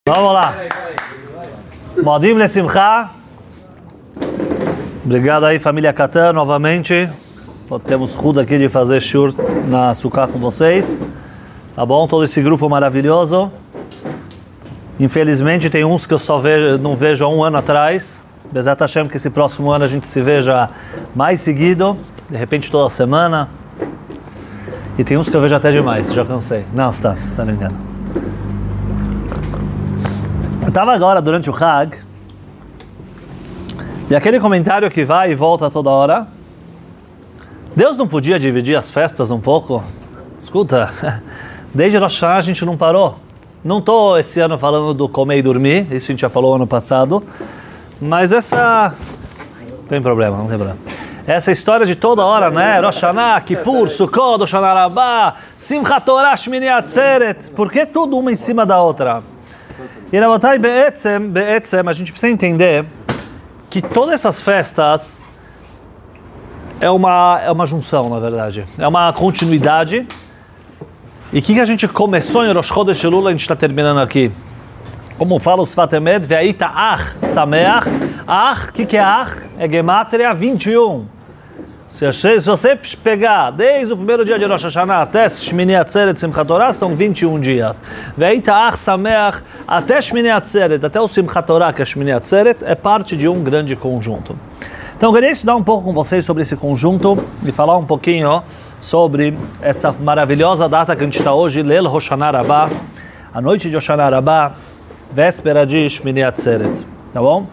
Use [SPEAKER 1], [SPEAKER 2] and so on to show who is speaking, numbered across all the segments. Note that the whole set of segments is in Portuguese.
[SPEAKER 1] Vamos lá. Modim Lesimcha. Obrigado aí, família Catan, novamente. Temos Ruda aqui de fazer shur na Sukkah com vocês. Tá bom? Todo esse grupo maravilhoso. Infelizmente tem uns que eu só não vejo há um ano atrás. Bezat Hashem, que esse próximo ano a gente se veja mais seguido. De repente toda semana. E tem uns que eu vejo até demais, já cansei. Não, tá brincando. Eu estava agora durante o Hag, e aquele comentário que vai e volta toda hora. Deus não podia dividir as festas um pouco? Escuta, desde Rosh Hashanah a gente não parou. Não estou esse ano falando do comer e dormir, isso a gente já falou ano passado, mas essa... Não tem problema. Essa história de toda hora, né? Rosh Hashanah, Kippur, Sukkot, Hoshana Rabbah, Simchat Torah, Shmini Atzeret. Por que tudo uma em cima da outra? E Rabotai, Be'etzem, a gente precisa entender que todas essas festas é uma junção, na verdade. É uma continuidade. E o que a gente começou em Rosh Chodesh Elul, a gente está terminando aqui. Como fala o Sfat Emet, Ve'aita Ach Sameach. Ach, o que é Ach? É Gematria 21. Se você pegar desde o primeiro dia de Rosh Hashanah até Shmini Atzeret Simchat Torah, são 21 dias. Ve'aita Ach Sameach até Shmini Atzeret, até o Simchat Torah, que é Shmini Atzeret, é parte de um grande conjunto. Então eu queria estudar um pouco com vocês sobre esse conjunto e falar um pouquinho sobre essa maravilhosa data que a gente está hoje, Leil Hoshana Rabbah, a noite de Hoshana Rabbah, véspera de Shmini Atzeret. Tá bom?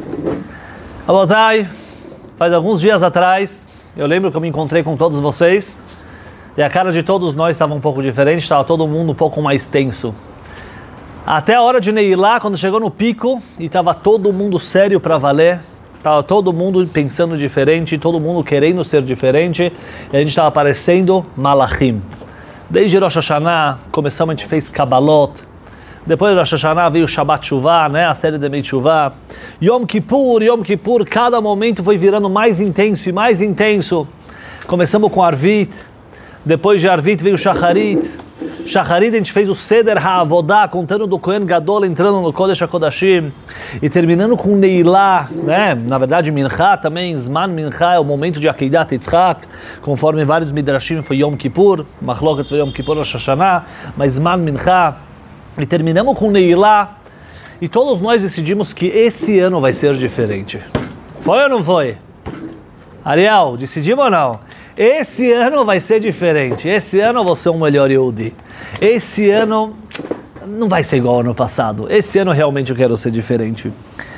[SPEAKER 1] Abotai, faz alguns dias atrás, eu lembro que eu me encontrei com todos vocês e a cara de todos nós estava um pouco diferente, estava todo mundo um pouco mais tenso. Até a hora de Neilá, quando chegou no pico e estava todo mundo sério para valer, estava todo mundo pensando diferente, todo mundo querendo ser diferente, e a gente estava parecendo Malachim. Desde Rosh Hashanah, a gente fez Kabbalot. Depois de Rosh Hashanah veio Shabbat Shuvah, né, a série de Beit Shuvah. Yom Kippur, cada momento foi virando mais intenso e mais intenso. Começamos com Arvit, depois de Arvit veio Shacharit. Shacharit a gente fez o Seder HaAvodah, contando do Kohen Gadol entrando no Kodesh HaKodashim. E terminando com Neilá, né, na verdade Mincha também, Zman Mincha é o momento de Akeidat Yitzhak, conforme vários Midrashim foi Yom Kippur, Machloket foi Yom Kippur Rosh Hashanah, mas Zman Mincha. E terminamos com Neilá, e todos nós decidimos que esse ano vai ser diferente. Foi ou não foi? Ariel, decidimos ou não? Esse ano vai ser diferente. Esse ano eu vou ser um melhor Yehudi. Esse ano não vai ser igual ao ano passado. Esse ano realmente eu quero ser diferente.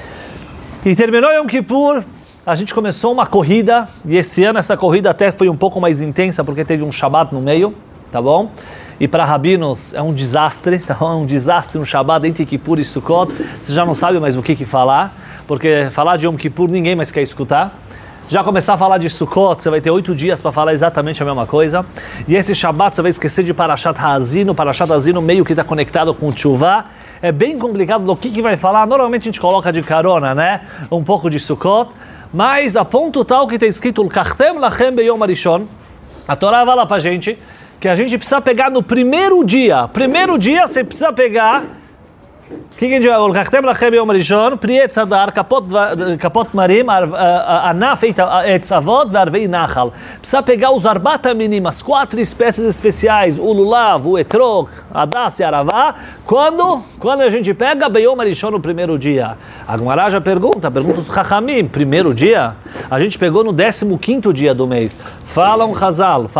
[SPEAKER 1] E terminou Yom Kippur, a gente começou uma corrida, e esse ano essa corrida até foi um pouco mais intensa, porque teve um Shabbat no meio, tá bom? E para rabinos é um desastre, tá bom? É um desastre um Shabbat entre Kippur e Sukkot. Você já não sabe mais o que falar, porque falar de Yom Kippur ninguém mais quer escutar. Já começar a falar de Sukkot, você vai ter 8 dias para falar exatamente a mesma coisa. E esse Shabbat você vai esquecer de Parashat Ha'azinu. Parashat Ha'azinu meio que está conectado com o Tshuvah. É bem complicado do que vai falar. Normalmente a gente coloca de carona, né? Um pouco de Sukkot. Mas a ponto tal que está escrito L'kachtem lachem beyom harishon. A Torá fala para a gente que a gente precisa pegar no primeiro dia. Primeiro dia você precisa pegar... O que a gente vai? L'kachtem lachem beyom harishon, pri etz hadar, kapot marim, anaf etz avot, varvei nachal. Precisa pegar os arbat aminim, as 4 espécies especiais, o lulav, o etrog, a das e a aravá. Quando a gente pega beyom harishon no primeiro dia? A Gemara já pergunta os chachamim, primeiro dia? A gente pegou no 15º dia do mês. Falam Chazal.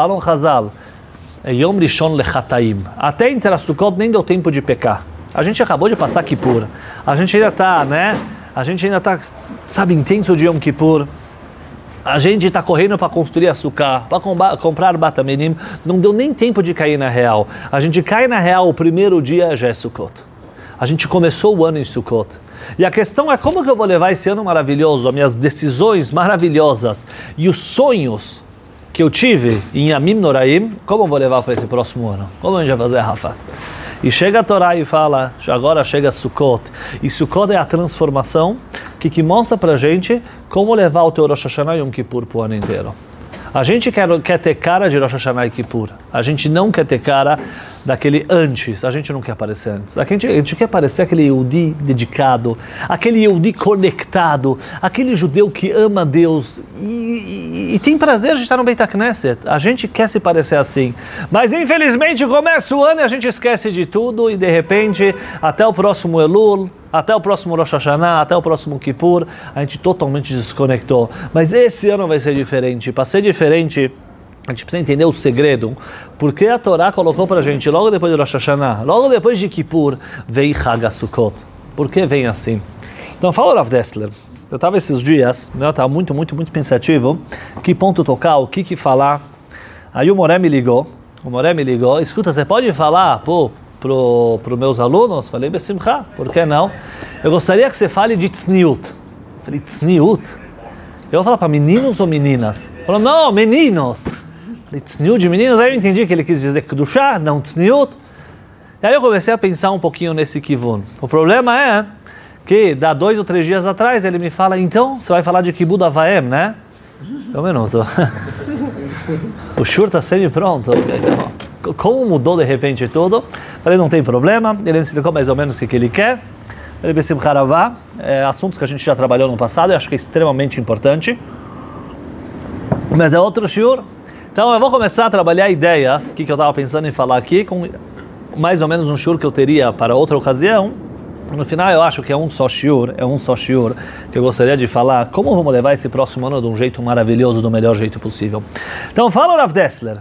[SPEAKER 1] Yom Rishon lechataim. Até entre a Sukkot nem deu tempo de pecar. A gente acabou de passar Kippur. A gente ainda está, né? Sabe, intenso de Yom Kippur. A gente está correndo para construir a Sukkah, para comprar Batamenim. Não deu nem tempo de cair na real. A gente cai na real, o primeiro dia já é Sukkot. A gente começou o ano em Sukkot. E a questão é como que eu vou levar esse ano maravilhoso, as minhas decisões maravilhosas e os sonhos que eu tive em Yamim Noraim, como eu vou levar para esse próximo ano? Como a gente vai fazer, Rafa? E chega a Torá e fala, agora chega Sukkot. E Sukkot é a transformação que mostra pra gente como levar o teu Rosh Hashanah e Yom Kippur pro ano inteiro. A gente quer ter cara de Rosh Hashanah e Kippur. A gente não quer ter cara daquele antes. A gente não quer aparecer antes. A gente quer parecer aquele Yehudi dedicado, aquele Yehudi conectado, aquele judeu que ama Deus e tem prazer de estar no Beit HaKnesset. A gente quer se parecer assim. Mas infelizmente começa o ano e a gente esquece de tudo e de repente até o próximo Elul, até o próximo Rosh Hashanah, até o próximo Kippur, a gente totalmente desconectou. Mas esse ano vai ser diferente. Para ser diferente, a gente precisa entender o segredo. Porque a Torá colocou para a gente, logo depois de Rosh Hashanah, logo depois de Kippur, vem Chag HaSukkot. Por que vem assim? Então, fala o Rav Dessler. Eu estava esses dias, eu estava muito pensativo, que ponto tocar, o que falar. Aí o Moré me ligou, escuta, você pode falar, para os meus alunos? Falei, Besimcha, por que não? Eu gostaria que você fale de Tzniut. Falei, Tzniut? Eu vou falar para meninos ou meninas? Falou, não, meninos. Falei, Tzniut de meninos? Aí eu entendi que ele quis dizer Kedushá, não Tzniut. E aí eu comecei a pensar um pouquinho nesse kivun. O problema é que, 2 ou 3 dias atrás, ele me fala, então, você vai falar de Kibud Avaim, né? Um minuto. O shur está semi-pronto. Como mudou de repente tudo? Falei, não tem problema. Ele me explicou mais ou menos o que ele quer. Ele Bessim Haravá, assuntos que a gente já trabalhou no passado, eu acho que é extremamente importante. Mas é outro shiur. Então eu vou começar a trabalhar ideias, que eu estava pensando em falar aqui, com mais ou menos um shiur que eu teria para outra ocasião. No final eu acho que é um só shiur que eu gostaria de falar como vamos levar esse próximo ano de um jeito maravilhoso, do melhor jeito possível. Então fala o Rav Dessler.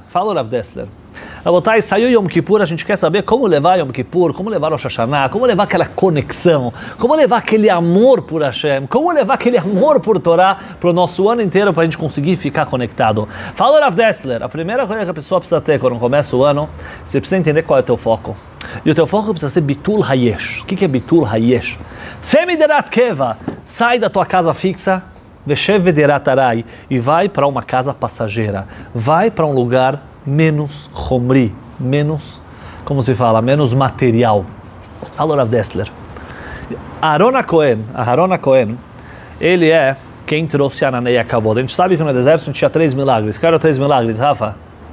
[SPEAKER 1] Rabotai, saiu Yom Kippur, a gente quer saber como levar Yom Kippur, como levar Rosh Hashanah, como levar aquela conexão, como levar aquele amor por Hashem, como levar aquele amor por Torá para o nosso ano inteiro para a gente conseguir ficar conectado. Fala Rav Dessler, a primeira coisa que a pessoa precisa ter quando começa o ano, você precisa entender qual é o teu foco. E o teu foco precisa ser Bitul Hayesh. O que é Bitul Hayesh? Tsemiderat Keva, sai da tua casa fixa, Veshev Vederat Arai, e vai para uma casa passageira, vai para um lugar menos chomri, menos, como se fala, menos material. Fala Rav Dessler. Aharon HaKohen, ele é quem trouxe Ananei Kavod. A gente sabe que no deserto a gente tinha 3 milagres. Quais eram 3 milagres, Rafa?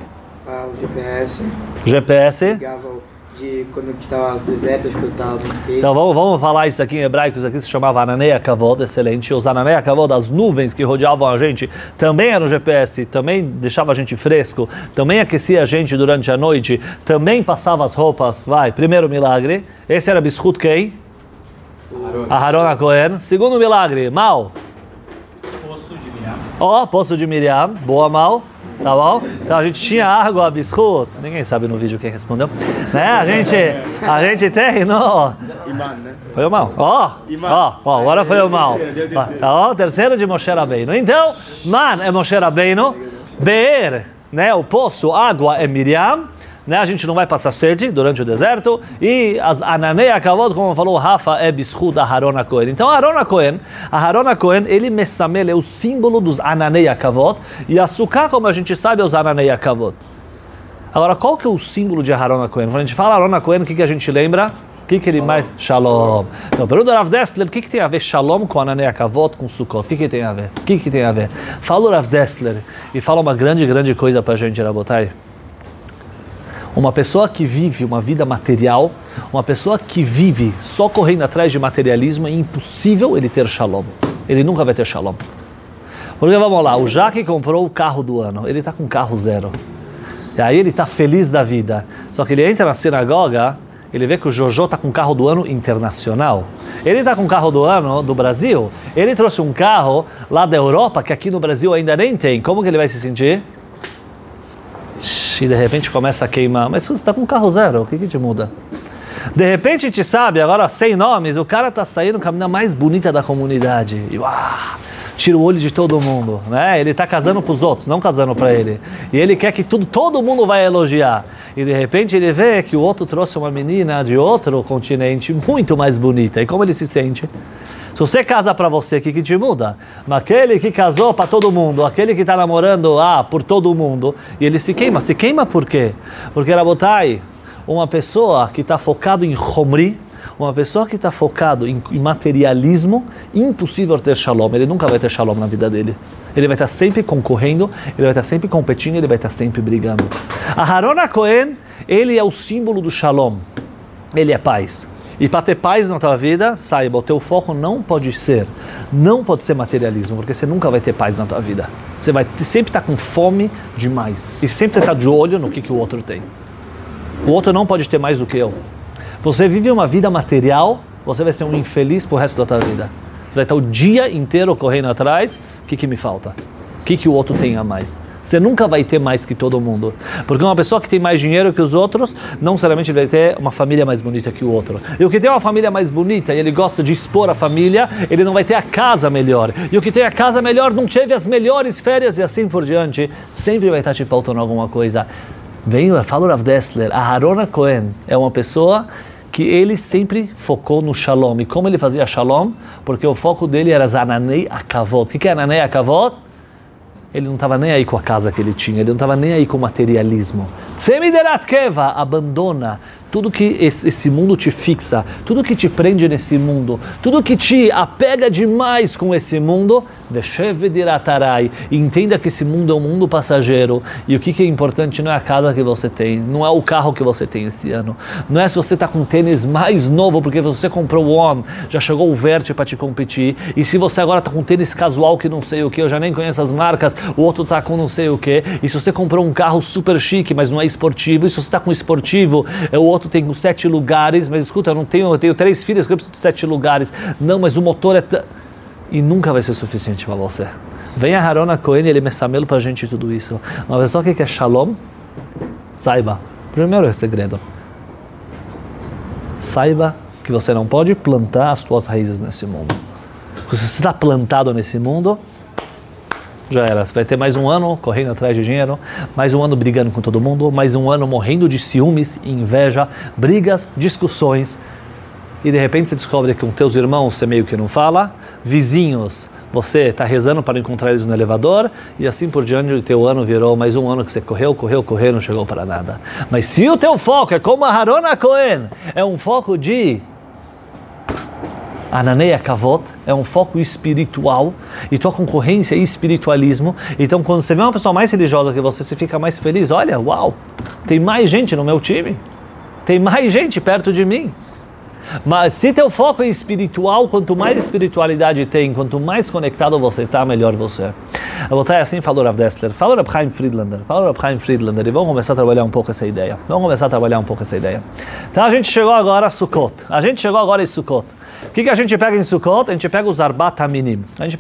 [SPEAKER 2] O GPS.
[SPEAKER 1] GPS.
[SPEAKER 2] Quando eu estava no deserto, acho que eu estava...
[SPEAKER 1] Então vamos falar isso aqui em hebraico, isso aqui se chamava Ananei Kavod, excelente. Os Ananei Kavod, as nuvens que rodeavam a gente, também eram GPS, também deixava a gente fresco, também aquecia a gente durante a noite, também passava as roupas. Vai, primeiro milagre, esse era Bishut quem? Aharon HaKohen. Segundo milagre, Mal.
[SPEAKER 3] Poço de Miriam.
[SPEAKER 1] Poço de Miriam, boa Mal. Tá bom? Então a gente tinha água, biscoito. Ninguém sabe no vídeo quem respondeu. Né? A gente tem no...
[SPEAKER 2] Iman, né?
[SPEAKER 1] Foi o mal. Agora foi o mal. Terceiro de Moshe Rabbeinu. Então, Man é Moshe Rabbeinu. Be'er, né? O poço, água é Miriam. Né? A gente não vai passar sede durante o deserto. E as Ananei Kavod, como falou Rafa, é Bishut Aharon HaKohen. Então Aharon HaKohen, ele Messamel, é o símbolo dos Ananei Kavod. E a Sukkah, como a gente sabe, é os Ananei Kavod. Agora, qual que é o símbolo de Aharon HaKohen? Quando a gente fala Aharon HaKohen, o que a gente lembra? O que ele mais... Shalom. Então, pergunta ao Rav Dessler, o que tem a ver Shalom com Ananei Kavod, com Sukkot? O que tem a ver? O que tem a ver? Fala o Rav Dessler e fala uma grande coisa pra gente, Rabotai. Uma pessoa que vive uma vida material, uma pessoa que vive só correndo atrás de materialismo, é impossível ele ter shalom. Ele nunca vai ter shalom. Porque vamos lá, o Jaque comprou o carro do ano, ele está com carro 0. E aí ele está feliz da vida. Só que ele entra na sinagoga, ele vê que o Jojo está com o carro do ano internacional. Ele está com o carro do ano do Brasil, ele trouxe um carro lá da Europa, que aqui no Brasil ainda nem tem. Como que ele vai se sentir? E de repente começa a queimar. Mas você está com carro 0, o que te muda? De repente a gente sabe, agora sem nomes, o cara está saindo com a menina mais bonita da comunidade. E tira o olho de todo mundo, né? Ele está casando para os outros, não casando para ele. E ele quer que todo mundo vai elogiar. E de repente ele vê que o outro trouxe uma menina de outro continente muito mais bonita. E como ele se sente? Se você casa para você, o que te muda? Mas aquele que casou para todo mundo, aquele que está namorando por todo mundo, e ele se queima por quê? Porque, Rabotai, uma pessoa que está focado em Chomri, Uma pessoa que está focado em materialismo, impossível ter shalom. Ele nunca vai ter shalom na vida dele. Ele vai estar sempre concorrendo, ele vai estar sempre competindo, ele vai estar sempre brigando. Aharon HaKohen, ele é o símbolo do shalom. Ele é paz. E para ter paz na tua vida, saiba, o teu foco não pode ser materialismo, porque você nunca vai ter paz na tua vida. Você vai sempre estar com fome demais. E sempre estar de olho no que o outro tem. O outro não pode ter mais do que eu. Você vive uma vida material, você vai ser um infeliz pro resto da tua vida. Você vai estar o dia inteiro correndo atrás, o que me falta? O que o outro tem a mais? Você nunca vai ter mais que todo mundo. Porque uma pessoa que tem mais dinheiro que os outros, não necessariamente vai ter uma família mais bonita que o outro. E o que tem uma família mais bonita e ele gosta de expor a família, ele não vai ter a casa melhor. E o que tem a casa melhor não teve as melhores férias e assim por diante. Sempre vai estar te faltando alguma coisa. Fala o Rav Dessler, Aharon HaKohen é uma pessoa que ele sempre focou no shalom. E como ele fazia shalom? Porque o foco dele era Zananei Akavot. O que é Zananei Akavot? Ele não estava nem aí com a casa que ele tinha, ele não estava nem aí com o materialismo. Tsemiderat Keva, abandona tudo que esse mundo te fixa, tudo que te prende nesse mundo, tudo que te apega demais com esse mundo, e entenda que esse mundo é um mundo passageiro, e o que é importante não é a casa que você tem, não é o carro que você tem esse ano, não é se você está com um tênis mais novo, porque você comprou o On, já chegou o Vert para te competir, e se você agora está com um tênis casual que não sei o que, eu já nem conheço as marcas, o outro está com não sei o que, e se você comprou um carro super chique, mas não é esportivo, e se você está com esportivo, o outro tem 7 lugares, mas escuta, eu tenho 3 filhas que eu preciso de 7 lugares. Não, mas o motor é... E nunca vai ser suficiente para você. Vem a Aharon HaKohen e ele messamelo para a gente tudo isso. Uma pessoa que quer shalom, saiba, primeiro é segredo. Saiba que você não pode plantar as suas raízes nesse mundo. Porque se você está plantado nesse mundo, já era. Você vai ter mais um ano correndo atrás de dinheiro, mais um ano brigando com todo mundo, mais um ano morrendo de ciúmes, inveja, brigas, discussões. E de repente você descobre que com teus irmãos você meio que não fala, vizinhos, você está rezando para encontrar eles no elevador, e assim por diante o teu ano virou mais um ano que você correu, não chegou para nada. Mas se o teu foco é como Aharon HaKohen, é um foco de Ananei Akavot, é um foco espiritual, e tua concorrência é espiritualismo. Então quando você vê uma pessoa mais religiosa que você fica mais feliz. Olha, uau, tem mais gente no meu time, tem mais gente perto de mim. Mas se teu foco é espiritual, quanto mais espiritualidade tem, quanto mais conectado você está, melhor você. Eu vou estar assim, falou Rav Dessler, falou Rav Chaim Friedlander, e vamos começar a trabalhar um pouco essa ideia. Então a gente chegou agora a Sukkot, em Sukkot. O que a gente pega em Sukkot? A gente pega os Arbat Haminim.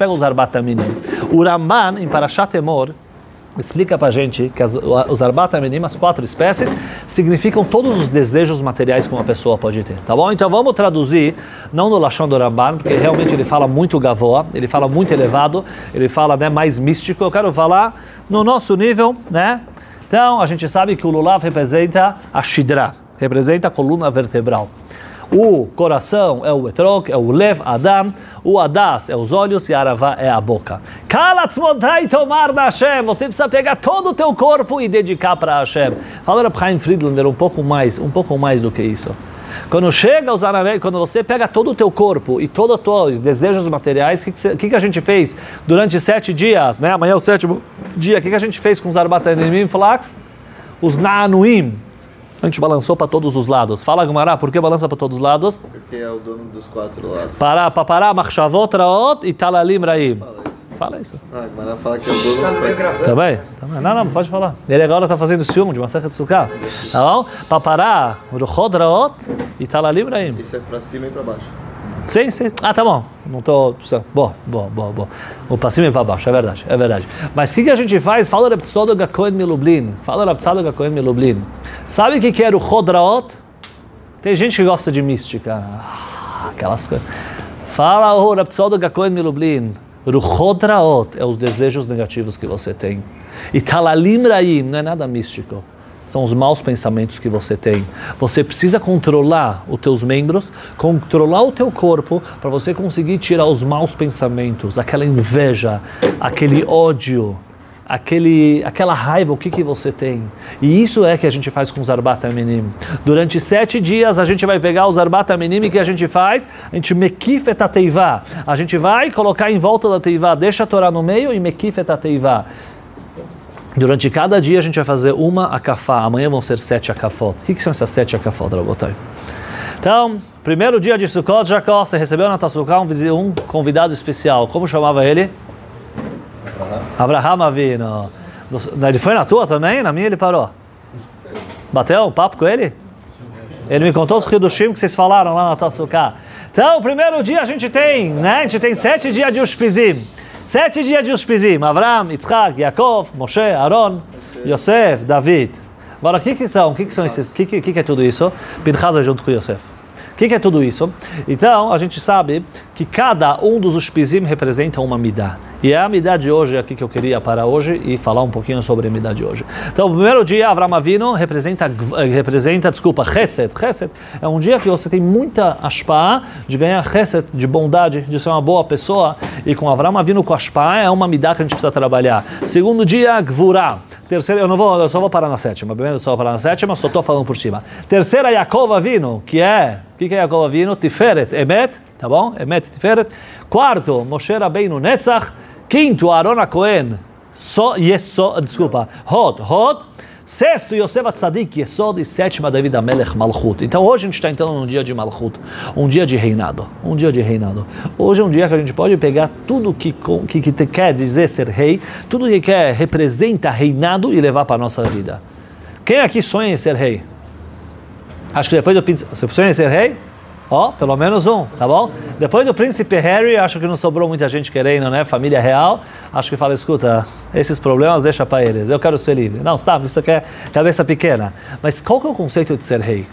[SPEAKER 1] O Ramban, em Parashat Emor, explica pra gente que os Arbat Haminim, as 4 espécies, significam todos os desejos materiais que uma pessoa pode ter, tá bom? Então vamos traduzir, não no Lashon do Ramban, porque realmente ele fala muito gavoa, ele fala muito elevado, ele fala, né, mais místico. Eu quero falar no nosso nível, né? Então a gente sabe que o Lulav representa a Shidra, representa a coluna vertebral. O coração é o etrog, é o lev, Adam. O adas é os olhos e a aravá é a boca. Kalatzmotai tomar da Hashem. Você precisa pegar todo o teu corpo e dedicar para Hashem. Fala Rav Chaim Friedlander um pouco mais do que isso. Quando chega os ananei, quando você pega todo o teu corpo e todos os teus desejos materiais, o que a gente fez durante 7 dias, né? Amanhã é o 7º dia. O que a gente fez com os Arbat Haminim Flax? Os Na'anuim. A gente balançou para todos os lados. Fala, Gumará, por que balança para todos os lados?
[SPEAKER 4] Porque é o dono dos 4 lados.
[SPEAKER 1] Para Machshavot, Raot e Talalim Raim. Fala isso.
[SPEAKER 4] Gumará fala que é o dono do...
[SPEAKER 1] Tá bem? Não, pode falar. Ele agora está fazendo ciúme de uma cerca de sucá. Tá bom? Papará, Ruchot, Raot e Talalim Raim.
[SPEAKER 4] Isso é para cima e para baixo.
[SPEAKER 1] Sim. Ah, tá bom. Não tô... Boa. O para cima e para baixo, é verdade. Mas o que a gente faz? Fala Reb Tzadok HaKohen Milublin. Sabe o que era o Chodraot? Tem gente que gosta de mística. Aquelas coisas. Fala o Reb Tzadok HaKohen Milublin. O Chodraot é os desejos negativos que você tem. E Talalim Raim não é nada místico. São os maus pensamentos que você tem. Você precisa controlar os teus membros, controlar o teu corpo, para você conseguir tirar os maus pensamentos, aquela inveja, aquele ódio, aquela raiva, o que você tem. E isso é que a gente faz com os Arbat HaMinim. Durante 7 dias a gente vai pegar os Arbat HaMinim, que a gente faz, a gente mekif et teivá. A gente vai colocar em volta da teivá, deixa a Torá no meio e mekif et teivá. Durante cada dia a gente vai fazer uma akafá. Amanhã vão ser 7 akafot. O que são essas 7 akafot, Rabotai? Então, primeiro dia de Sukkot, Jacó, você recebeu na tua Sukkah um convidado especial. Como chamava ele? Abraham Avinu. Ele foi na tua também? Na minha ele parou. Bateu um papo com ele? Ele me contou os Hidushim que vocês falaram lá na tua Sukkah. Então, o primeiro dia a gente tem, né? A gente tem 7 dias de Ushpizim. 7 dias de Ushpizim. Avram, Yitzhak, Yaakov, Moshe, Aaron, Yosef, David. Agora, o que são esses? O que é tudo isso? Pinchas junto com Yosef. O que é tudo isso? Então, a gente sabe que cada um dos Ushpizim representa uma midah. E é a midah de hoje aqui que eu queria parar hoje e falar um pouquinho sobre a midah de hoje. Então, o primeiro dia, Avraham Avinu representa Chesed. Chesed é um dia que você tem muita ashpah de ganhar Chesed, de bondade, de ser uma boa pessoa. E com Avraham Avinu, com ashpah, é uma midah que a gente precisa trabalhar. Segundo dia, Gvurah. Terceira, eu só vou parar na 7ª. Primeiro eu só vou parar na 7ª, só estou falando por cima. Terceira, Yaakov Avinu, que é... O que é Yaakov Avinu? Tiferet, Emet, tá bom? Emet, Tiferet. Quarto, Moshe Rabbeinu Netzach. Quinto, Aaron HaKohen, Hod. Sexto, Yosef Atzadik, Yesod. E sétima, David HaMelech, Malchut. Então hoje a gente está entrando num dia de Malchut, um dia de reinado. Hoje é um dia que a gente pode pegar tudo que quer dizer ser rei, tudo que representa reinado e levar para a nossa vida. Quem aqui sonha em ser rei? Acho que depois você sonha em ser rei? Pelo menos um, tá bom? Depois do príncipe Harry, acho que não sobrou muita gente querendo, né? Família real, acho que fala, escuta, esses problemas deixa para eles, eu quero ser livre. Não, tá, isso aqui é cabeça pequena. Mas qual que é o conceito de ser rei?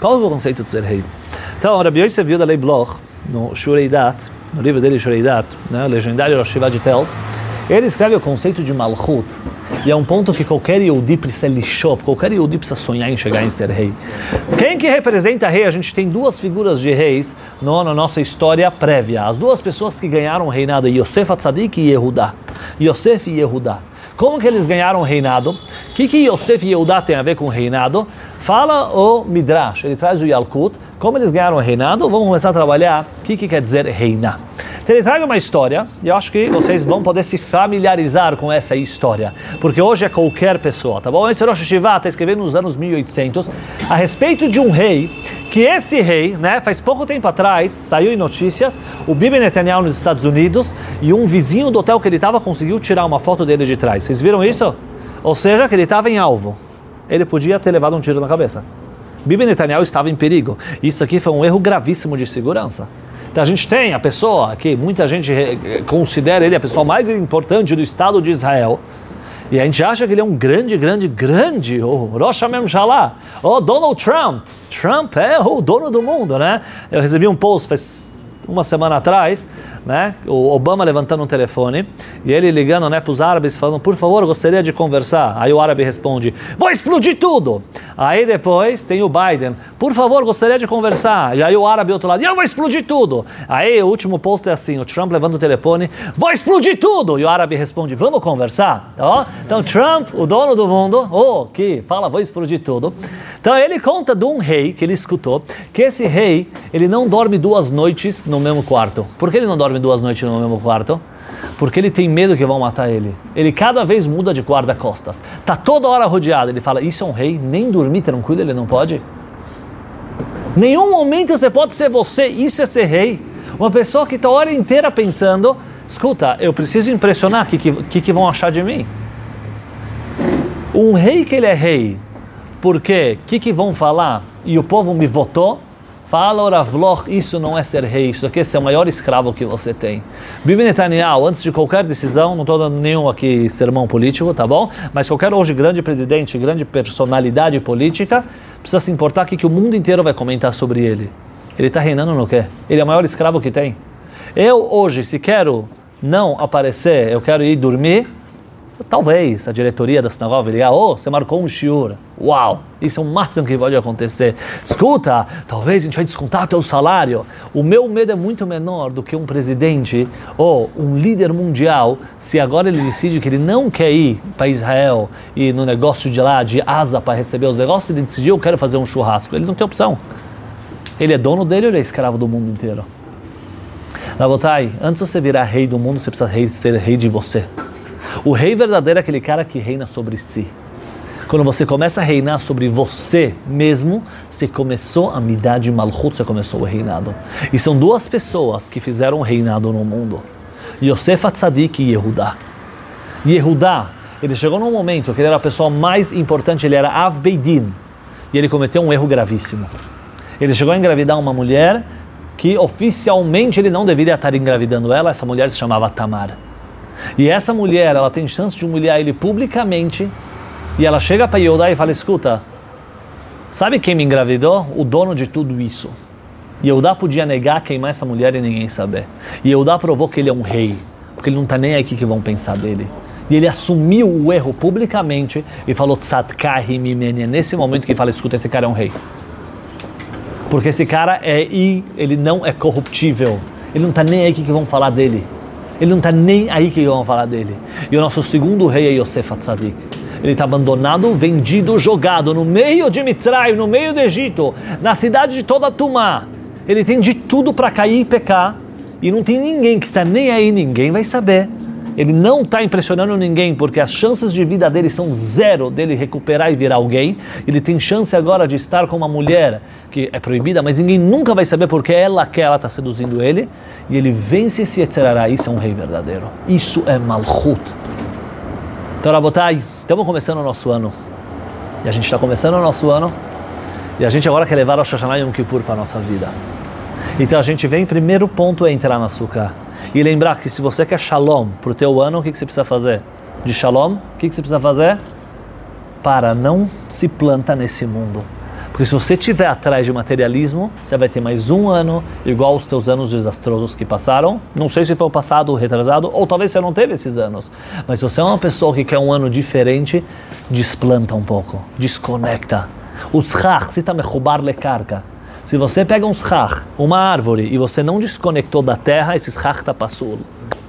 [SPEAKER 1] Então, o Rabbi Yosef viu da Lei Bloch, no Shurei Dat, no livro dele Shurei Dat, né? O legendário Rosh Hashiva de Telz, ele escreve o conceito de Malchut, e é um ponto que qualquer Yehudi precisa lixov, qualquer Yehudi precisa sonhar em chegar em ser rei. Quem que representa rei? A gente tem 2 figuras de reis na nossa história prévia. As 2 pessoas que ganharam o reinado, Yosef Atzadik e Yehudá. Yosef e Yehudá. Como que eles ganharam o reinado? O que Yosef e Yehudá tem a ver com o reinado? Fala o Midrash, ele traz o Yalkut. Como eles ganharam o reinado, vamos começar a trabalhar o que quer dizer reinar. Então ele traz uma história, e eu acho que vocês vão poder se familiarizar com essa história, porque hoje é qualquer pessoa, tá bom? Esse Rosh Hashiva está escrevendo nos anos 1800, a respeito de um rei, que esse rei, né, faz pouco tempo atrás, saiu em notícias, o Bibi Netanyahu nos Estados Unidos, e um vizinho do hotel que ele estava conseguiu tirar uma foto dele de trás. Vocês viram isso? Ou seja, que ele estava em alvo. Ele podia ter levado um tiro na cabeça. Bibi Netanyahu estava em perigo. Isso aqui foi um erro gravíssimo de segurança. Então a gente tem a pessoa que muita gente considera ele a pessoa mais importante do Estado de Israel. E a gente acha que ele é um grande, o Rosh HaMemshalah, o Donald Trump. Trump é o dono do mundo, né? Eu recebi um post faz uma semana atrás, né? O Obama levantando um telefone e ele ligando, né, para os árabes falando, por favor, gostaria de conversar. Aí o árabe responde, vou explodir tudo. Aí depois tem o Biden, por favor, gostaria de conversar. E aí o árabe do outro lado, eu vou explodir tudo. Aí o último post é assim, o Trump levanta o telefone, vou explodir tudo. E o árabe responde, vamos conversar? Tá? Então Trump, o dono do mundo, que fala, vou explodir tudo. Então ele conta de um rei que ele escutou, que esse rei, ele não dorme 2 noites no mesmo quarto. Por que ele não dorme 2 noites no mesmo quarto? Porque ele tem medo que vão matar ele. Ele cada vez muda de guarda-costas. Tá toda hora rodeado. Ele fala, isso é um rei, nem dormir tranquilo ele não pode. Nenhum momento você pode ser você, isso é ser rei. Uma pessoa que está a hora inteira pensando, escuta, eu preciso impressionar, o que vão achar de mim? Um rei que ele é rei, porque o que vão falar? E o povo me votou? Fala, Rav Bloch, isso não é ser rei, isso aqui é ser o maior escravo que você tem. Bibi Netanyahu, antes de qualquer decisão, não estou dando nenhum aqui sermão político, tá bom? Mas qualquer hoje grande presidente, grande personalidade política, precisa se importar que o mundo inteiro vai comentar sobre ele. Ele está reinando no quê? Ele é o maior escravo que tem. Eu hoje, se quero não aparecer, eu quero ir dormir, Talvez a diretoria da sinagoga vai ligar, você marcou um shiur. Uau, isso é o máximo que pode acontecer. Escuta, talvez a gente vai descontar o teu salário. O meu medo é muito menor do que um presidente ou um líder mundial, se agora ele decide que ele não quer ir para Israel e no negócio de lá, de asa, para receber os negócios, ele decidiu, eu quero fazer um churrasco. Ele não tem opção. Ele é dono dele ou ele é escravo do mundo inteiro? Rabotai, antes de você virar rei do mundo, você precisa ser rei de você. O rei verdadeiro é aquele cara que reina sobre si. Quando você começa a reinar sobre você mesmo, você começou a midá de Malchut, você começou o reinado. E são duas pessoas que fizeram o reinado no mundo. Yosef Atzadik e Yehudá. Yehudá, ele chegou num momento que ele era a pessoa mais importante, ele era Av Beidin. E ele cometeu um erro gravíssimo. Ele chegou a engravidar uma mulher que oficialmente ele não deveria estar engravidando ela, essa mulher se chamava Tamar. E essa mulher, ela tem chance de humilhar ele publicamente, e ela chega para Yehudá e fala, escuta, sabe quem me engravidou? O dono de tudo isso. E Yehudá podia negar, queimar essa mulher e ninguém saber. E Yehudá provou que ele é um rei, porque ele não está nem aí que vão pensar dele. E ele assumiu o erro publicamente e falou, tzadkahi mimeni, nesse momento que fala, escuta, esse cara é um rei. Porque esse cara ele não é corruptível. Ele não está nem aí que vão falar dele. Ele não está nem aí que vão falar dele. E o nosso segundo rei é Yosef Atzadik. Ele está abandonado, vendido, jogado no meio de Mitzrayim, no meio do Egito, na cidade de toda Tumá. Ele tem de tudo para cair e pecar. E não tem ninguém que está nem aí, ninguém vai saber. Ele não está impressionando ninguém, porque as chances de vida dele são zero, dele recuperar e virar alguém. Ele tem chance agora de estar com uma mulher que é proibida, mas ninguém nunca vai saber porque ela está seduzindo ele. E ele vence esse Yetzirará. Isso é um rei verdadeiro. Isso é Malchut. Então, Rabotai, estamos começando o nosso ano. E a gente está começando o nosso ano. E a gente agora quer levar o Rosh Hashanah e Yom Kippur para a nossa vida. Então a gente vem, primeiro ponto é entrar na Sukkah. E lembrar que se você quer shalom para o teu ano, o que você precisa fazer? De shalom, o que você precisa fazer? Para, não se planta nesse mundo. Porque se você estiver atrás de materialismo, você vai ter mais um ano igual aos teus anos desastrosos que passaram. Não sei se foi o passado, retrasado, ou talvez você não teve esses anos. Mas se você é uma pessoa que quer um ano diferente, desplanta um pouco, desconecta. Os chach, se tamechubar lekarka. Se você pega um schach, uma árvore, e você não desconectou da terra, esse schach está passudo.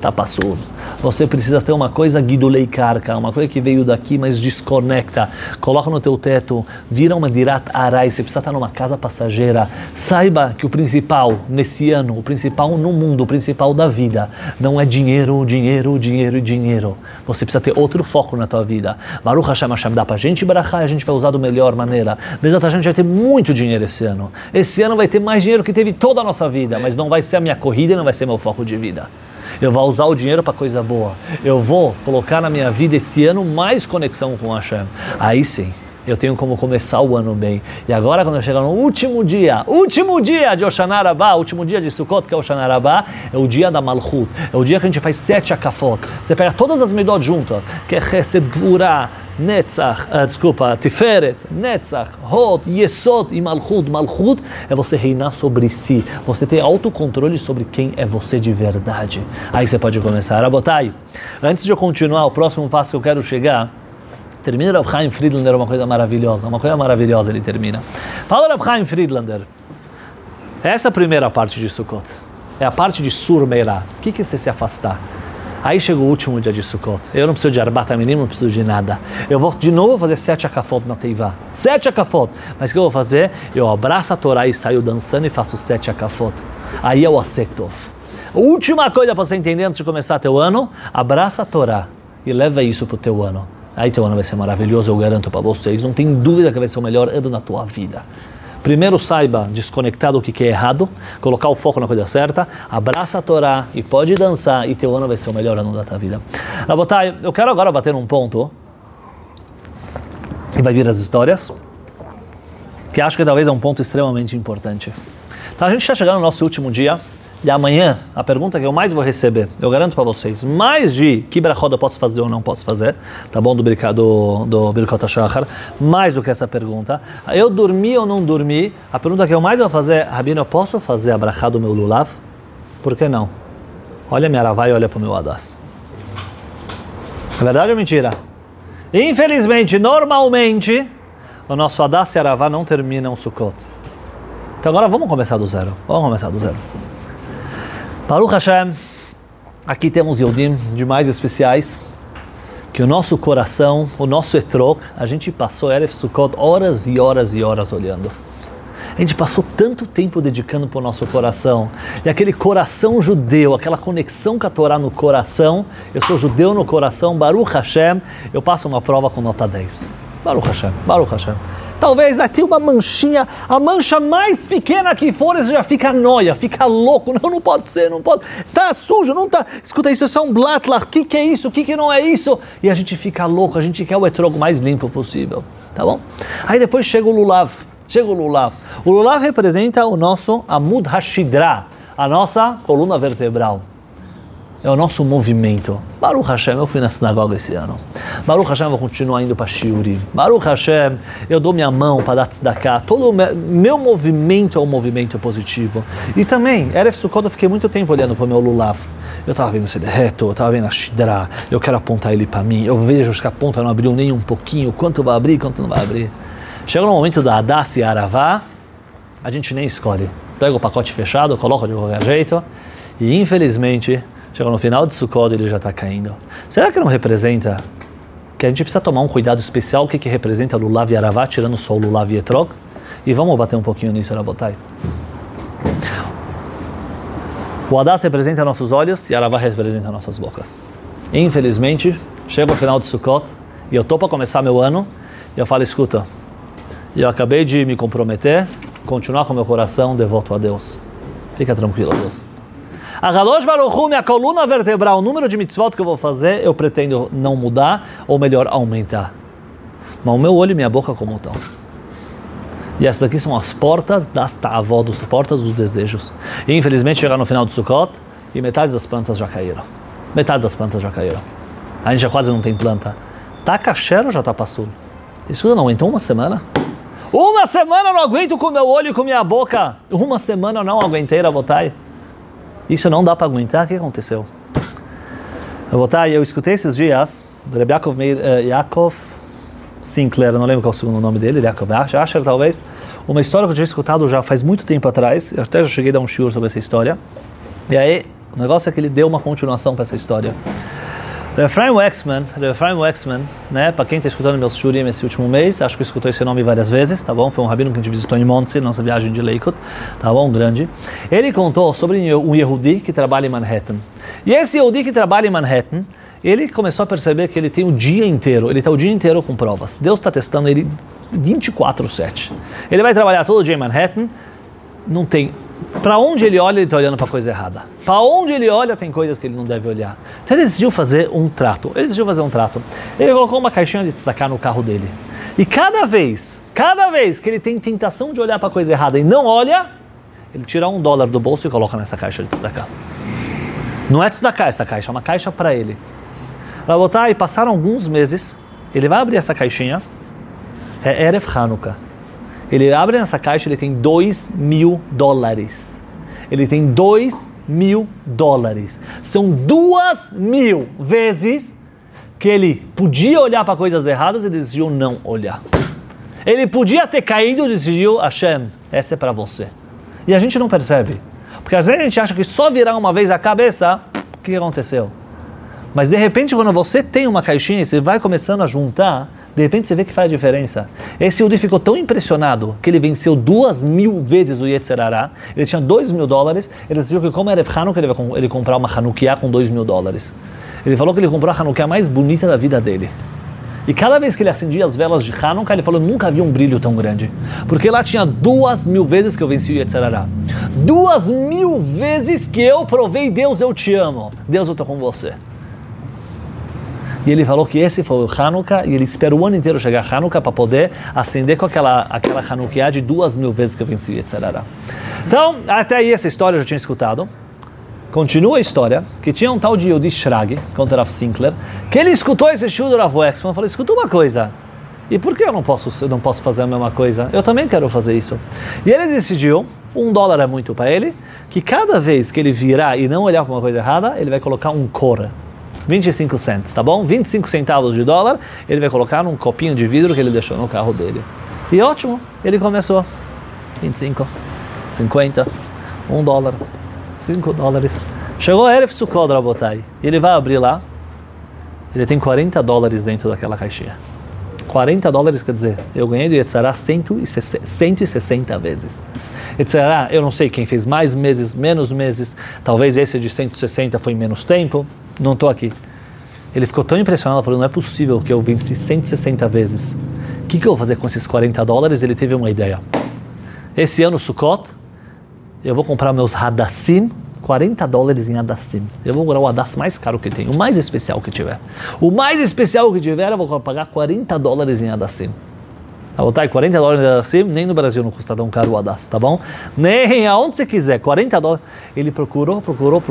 [SPEAKER 1] Você precisa ter uma coisa gidulei karka, uma coisa que veio daqui, mas desconecta. Coloca no teu teto, vira uma dirat arai, você precisa estar numa casa passageira. Saiba que o principal nesse ano, o principal no mundo, o principal da vida, não é dinheiro, dinheiro, dinheiro e dinheiro. Você precisa ter outro foco na tua vida. Baruch Hashem, Hashem dá pra gente barachar, a gente vai usar da melhor maneira. Mesmo a gente vai ter muito dinheiro esse ano. Esse ano vai ter mais dinheiro que teve toda a nossa vida, mas não vai ser a minha corrida e não vai ser meu foco de vida. Eu vou usar o dinheiro para coisa boa. Eu vou colocar na minha vida esse ano mais conexão com Hashem. Aí sim, eu tenho como começar o ano bem. E agora, quando eu chegar no último dia de Hoshana Rabbah, último dia de Sukkot, que é Hoshana Rabbah, é o dia da Malchut. É o dia que a gente faz 7 akafot. Você pega todas as midot juntas, que é Chesed, Gvura, Netzach, Tiferet, Netzach, Hod, Yesod e Malchut. Malchut é você reinar sobre si. Você ter autocontrole sobre quem é você de verdade. Aí você pode começar. Rabotai, antes de eu continuar, o próximo passo que eu quero chegar, termina o Rav Chaim Friedlander, uma coisa maravilhosa ele termina. Fala Rav Chaim Friedlander, essa primeira parte de Sukkot, é a parte de Sur Meirah. O que é você se afastar? Aí chegou o último dia de Sukkot. Eu não preciso de Arbat Aminim, não preciso de nada. Eu vou de novo fazer 7 akafot na Teivá. 7 akafot. Mas o que eu vou fazer? Eu abraço a Torá e saio dançando e faço 7 akafot. Aí é o Asektov. A última coisa para você entender antes de começar teu ano, abraça a Torá e leva isso para o teu ano. Aí teu ano vai ser maravilhoso, eu garanto para vocês. Não tem dúvida que vai ser o melhor ano na tua vida. Primeiro saiba desconectar do que é errado, colocar o foco na coisa certa, abraça a Torá e pode dançar e teu ano vai ser o melhor ano da tua vida. Rabotai, eu quero agora bater num ponto que vai vir as histórias, que acho que talvez é um ponto extremamente importante. Então a gente está chegando no nosso último dia. E amanhã, a pergunta que eu mais vou receber, eu garanto para vocês, mais de que brachot eu posso fazer ou não posso fazer, tá bom, do Birkot HaShachar, mais do que essa pergunta. Eu dormi ou não dormi? A pergunta que eu mais vou fazer é, Rabino, eu posso fazer a brachá do meu lulav? Por que não? Olha a minha aravá e olha para o meu adas. É verdade ou mentira? Infelizmente, normalmente, o nosso Hadassah e Aravá não terminam o Sukkot. Então agora vamos começar do zero. Baruch Hashem, aqui temos Yehudim demais especiais, que o nosso coração, o nosso etrog, a gente passou Erev Sukkot horas e horas e horas olhando. A gente passou tanto tempo dedicando para o nosso coração. E aquele coração judeu, aquela conexão com a Torá no coração, eu sou judeu no coração, Baruch Hashem, eu passo uma prova com nota 10. Baruch Hashem, Baruch Hashem. Talvez aqui uma manchinha, a mancha mais pequena que for, você já fica nóia, fica louco. Não pode ser, não pode. Tá sujo, não tá. Escuta, isso é só um blattlar. O que é isso? O que não é isso? E a gente fica louco, a gente quer o etrog mais limpo possível. Tá bom? Aí depois chega o Lulav. O Lulav representa o nosso Amud Hashidra, a nossa coluna vertebral. É o nosso movimento. Baruch Hashem, eu fui na sinagoga esse ano. Baruch Hashem, eu vou continuar indo para Shiuri. Baruch Hashem, eu dou minha mão para dar tzedakah. Todo o meu movimento é um movimento positivo. E também, Erev Sukkot, eu fiquei muito tempo olhando para o meu Lulav. Eu estava vendo ele reto, eu estava vendo a Shidra, eu quero apontar ele para mim. Eu vejo que a ponta não abriu nem um pouquinho, quanto vai abrir, quanto não vai abrir. Chega no momento da Hadassah e Aravá, a gente nem escolhe. Pega o pacote fechado, coloca de qualquer jeito, e infelizmente, chega no final de Sukkot, ele já está caindo. Será que não representa que a gente precisa tomar um cuidado especial? O que representa Lulav e Aravá, tirando só o Lulav e Etrog? E vamos bater um pouquinho nisso, Rabotai. O Hadassah representa nossos olhos e Aravá representa nossas bocas. Infelizmente, chega o final de Sukkot, e eu estou para começar meu ano, e eu falo, escuta, eu acabei de me comprometer, continuar com meu coração devoto a Deus. Fica tranquilo, Deus. A Halosh Baruch Hu, minha coluna vertebral, o número de mitzvot que eu vou fazer, eu pretendo não mudar, ou melhor, aumentar. Mas o meu olho e minha boca como estão. E essas daqui são as portas das ta'avot, as portas dos desejos. E infelizmente chegaram no final do Sukkot, e metade das plantas já caíram. A gente já quase não tem planta. Tá kasher ou já tá passul? Isso não aguentou uma semana? Uma semana eu não aguento com meu olho e com minha boca. Uma semana eu não aguentei, Rabotai. Isso não dá para aguentar. O que aconteceu? Rabotai, eu escutei esses dias do Reb Yaakov Sinclair, eu não lembro qual é o segundo nome dele, Yaakov Asher talvez, uma história que eu tinha escutado já faz muito tempo atrás. Eu até já cheguei a dar um shiur sobre essa história. E aí, o negócio é que ele deu uma continuação para essa história. Ephraim Waxman, né, para quem está escutando meus shurim esse último mês, acho que escutou esse nome várias vezes, tá bom? Foi um rabino que a gente visitou em Monsey, nossa viagem de Lakewood, tá bom? Grande. Ele contou sobre um Yehudi que trabalha em Manhattan. E esse Yehudi que trabalha em Manhattan, ele começou a perceber que ele tem o dia inteiro, ele está o dia inteiro com provas. Deus está testando ele 24/7. Ele vai trabalhar todo dia em Manhattan, não tem... Para onde ele olha, ele está olhando para coisa errada. Para onde ele olha, tem coisas que ele não deve olhar. Então ele decidiu fazer um trato. Ele colocou uma caixinha de tzedakah no carro dele. E cada vez que ele tem tentação de olhar para coisa errada e não olha, ele tira $1 do bolso e coloca nessa caixa de tzedakah. Não é tzedakah essa caixa, é uma caixa para ele. Vai botar e passaram alguns meses, ele vai abrir essa caixinha, é Erev Hanukkah. Ele abre nessa caixa, ele tem $2.000. Ele tem $2.000. São 2.000 vezes que ele podia olhar para coisas erradas e decidiu não olhar. Ele podia ter caído e decidiu, Hashem, essa é para você. E a gente não percebe. Porque às vezes a gente acha que só virar uma vez a cabeça, o que aconteceu? Mas de repente quando você tem uma caixinha e você vai começando a juntar, de repente você vê que faz diferença. Esse Yehudi ficou tão impressionado que ele venceu 2.000 vezes o Yetzer Hara. Ele tinha $2.000. Ele decidiu que como era Hanukkah, ele comprar uma Hanukkah com $2.000. Ele falou que ele comprou a Hanukkah mais bonita da vida dele. E cada vez que ele acendia as velas de Hanukkah, ele falou, nunca vi um brilho tão grande. Porque lá tinha 2.000 vezes que eu venci o Yetzer Hara. 2.000 vezes que eu provei, Deus, eu te amo. Deus, eu estou com você. E ele falou que esse foi o Hanukkah, e ele espera o ano inteiro chegar a Hanukkah para poder acender com aquela Hanukkah de 2.000 vezes que eu venci, etc. Então, até aí essa história eu já tinha escutado. Continua a história, que tinha um tal de Yehudi Shrag, contra Rav Sinclair, que ele escutou esse show do Rav Waxman e falou, escuta uma coisa, e por que eu não posso fazer a mesma coisa? Eu também quero fazer isso. E ele decidiu, $1 é muito para ele, que cada vez que ele virar e não olhar para uma coisa errada, ele vai colocar um cor. 25 cents, tá bom? 25 centavos de dólar, ele vai colocar num copinho de vidro que ele deixou no carro dele. E ótimo, ele começou. 25, 50, $1, $5. Chegou a Erev Sukkot, Rabotai. Ele vai abrir lá, ele tem $40 dentro daquela caixinha. $40 quer dizer, eu ganhei do Yetzirah 160 vezes. Yetzirah, eu não sei quem fez mais meses, menos meses, talvez esse de 160 foi menos tempo, não estou aqui. Ele ficou tão impressionado, falou, não é possível que eu venci 160 vezes. O que eu vou fazer com esses $40? Ele teve uma ideia. Esse ano, Sukkot, eu vou comprar meus Hadassim, $40 em Hadassim. Eu vou comprar o Hadass mais caro que tem, o mais especial que tiver. O mais especial que tiver, eu vou pagar $40 em Hadassim. Tá bom? $40 em Hadassim, nem no Brasil não custa tão caro o Hadass, tá bom? Nem aonde você quiser, $40. Ele procurou,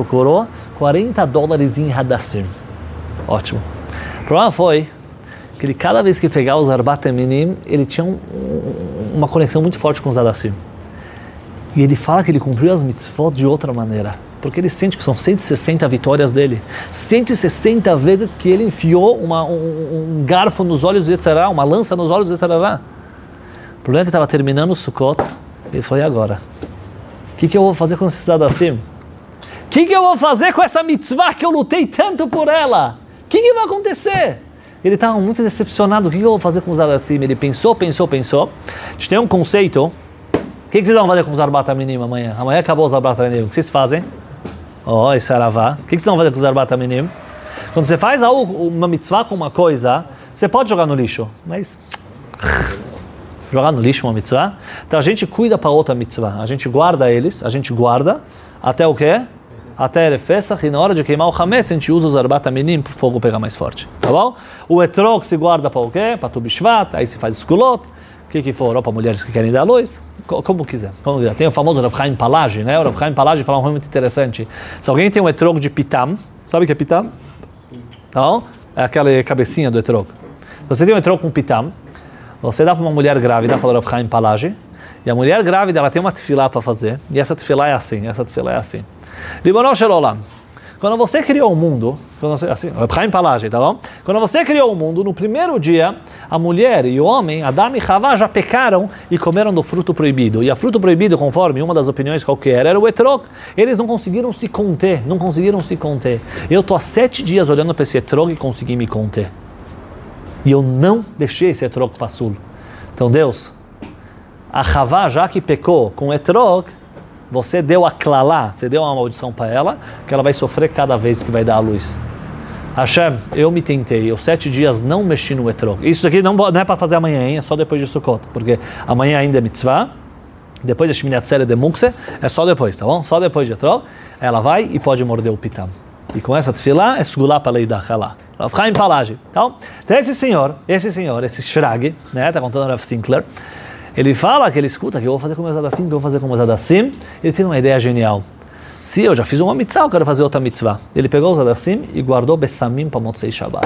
[SPEAKER 1] $40 em Hadassim. Ótimo. O problema foi que ele, cada vez que pegava os Arbat Eminim, ele tinha uma conexão muito forte com os Hadassim. E ele fala que ele cumpriu as mitzvot de outra maneira. Porque ele sente que são 160 vitórias dele. 160 vezes que ele enfiou um garfo nos olhos do Yetzirah, uma lança nos olhos do Yetzirah. O problema é que estava terminando o Sukkot. Ele falou, e agora? O que eu vou fazer com esses Hadassim? O que eu vou fazer com essa mitzvah que eu lutei tanto por ela? O que vai acontecer? Ele estava muito decepcionado. O que eu vou fazer com os Hadassim? Ele pensou. A gente tem um conceito. O que vocês vão fazer com os Arbat Aminim amanhã? Amanhã acabou os Arbat Aminim. O que vocês fazem? Esse é Aravá. O que vocês vão fazer com os Arbat Aminim? Quando você faz uma mitzvah com uma coisa, você pode jogar no lixo, mas jogar no lixo uma mitzvah? Então a gente cuida para outra mitzvah. A gente guarda até o quê? Até Erev Pesach, e na hora de queimar o Hametz, a gente usa os Arbat Aminim para o fogo pegar mais forte. Tá bom? O etrog se guarda para o quê? Para Tu Bishvat, aí se faz esculot. O que for, ou para mulheres que querem dar luz, como quiser. Tem o famoso Rav Chaim Palagi, né? O Rav Chaim Palagi fala um coisa muito interessante. Se alguém tem um etrog de pitam, sabe o que é pitam? Não? É aquela cabecinha do etrog. Você tem um etrog com pitam, você dá para uma mulher grávida, falou Rav Chaim Palagi, e a mulher grávida, ela tem uma tefilá para fazer, e essa tefilá é assim, Ribono shel olam. Quando você criou o mundo, tá bom? Quando você criou o mundo, no primeiro dia, a mulher e o homem, Adam e Havá, já pecaram e comeram do fruto proibido. E a fruto proibido, conforme uma das opiniões qualquer, era o etrog. Eles não conseguiram se conter. Eu estou há 7 dias olhando para esse etrog e consegui me conter. E eu não deixei esse etrog passul. Então Deus, a Havá, já que pecou com o etrog, você deu a klalá, você deu uma maldição para ela, que ela vai sofrer cada vez que vai dar a luz. Hashem, eu me tentei, eu 7 dias não mexi no etrog. Isso aqui não é para fazer amanhã, hein? É só depois de Sukkot, porque amanhã ainda é mitzvah, depois da Shmini Atzeret de Mukse, é só depois, tá bom? Só depois de etrog, ela vai e pode morder o pitam. E com essa tefilá, é segulá para leidar, halá. Rav Chaim Palagi. Então, esse senhor, esse Shrag, né? Tá contando o Rav Sinclair. Ele fala que ele escuta que eu vou fazer com meus Hadassim, ele tem uma ideia genial. Se eu já fiz uma mitzvah, eu quero fazer outra mitzvah. Ele pegou os Hadassim e guardou Bessamim para Motzei Shabbat.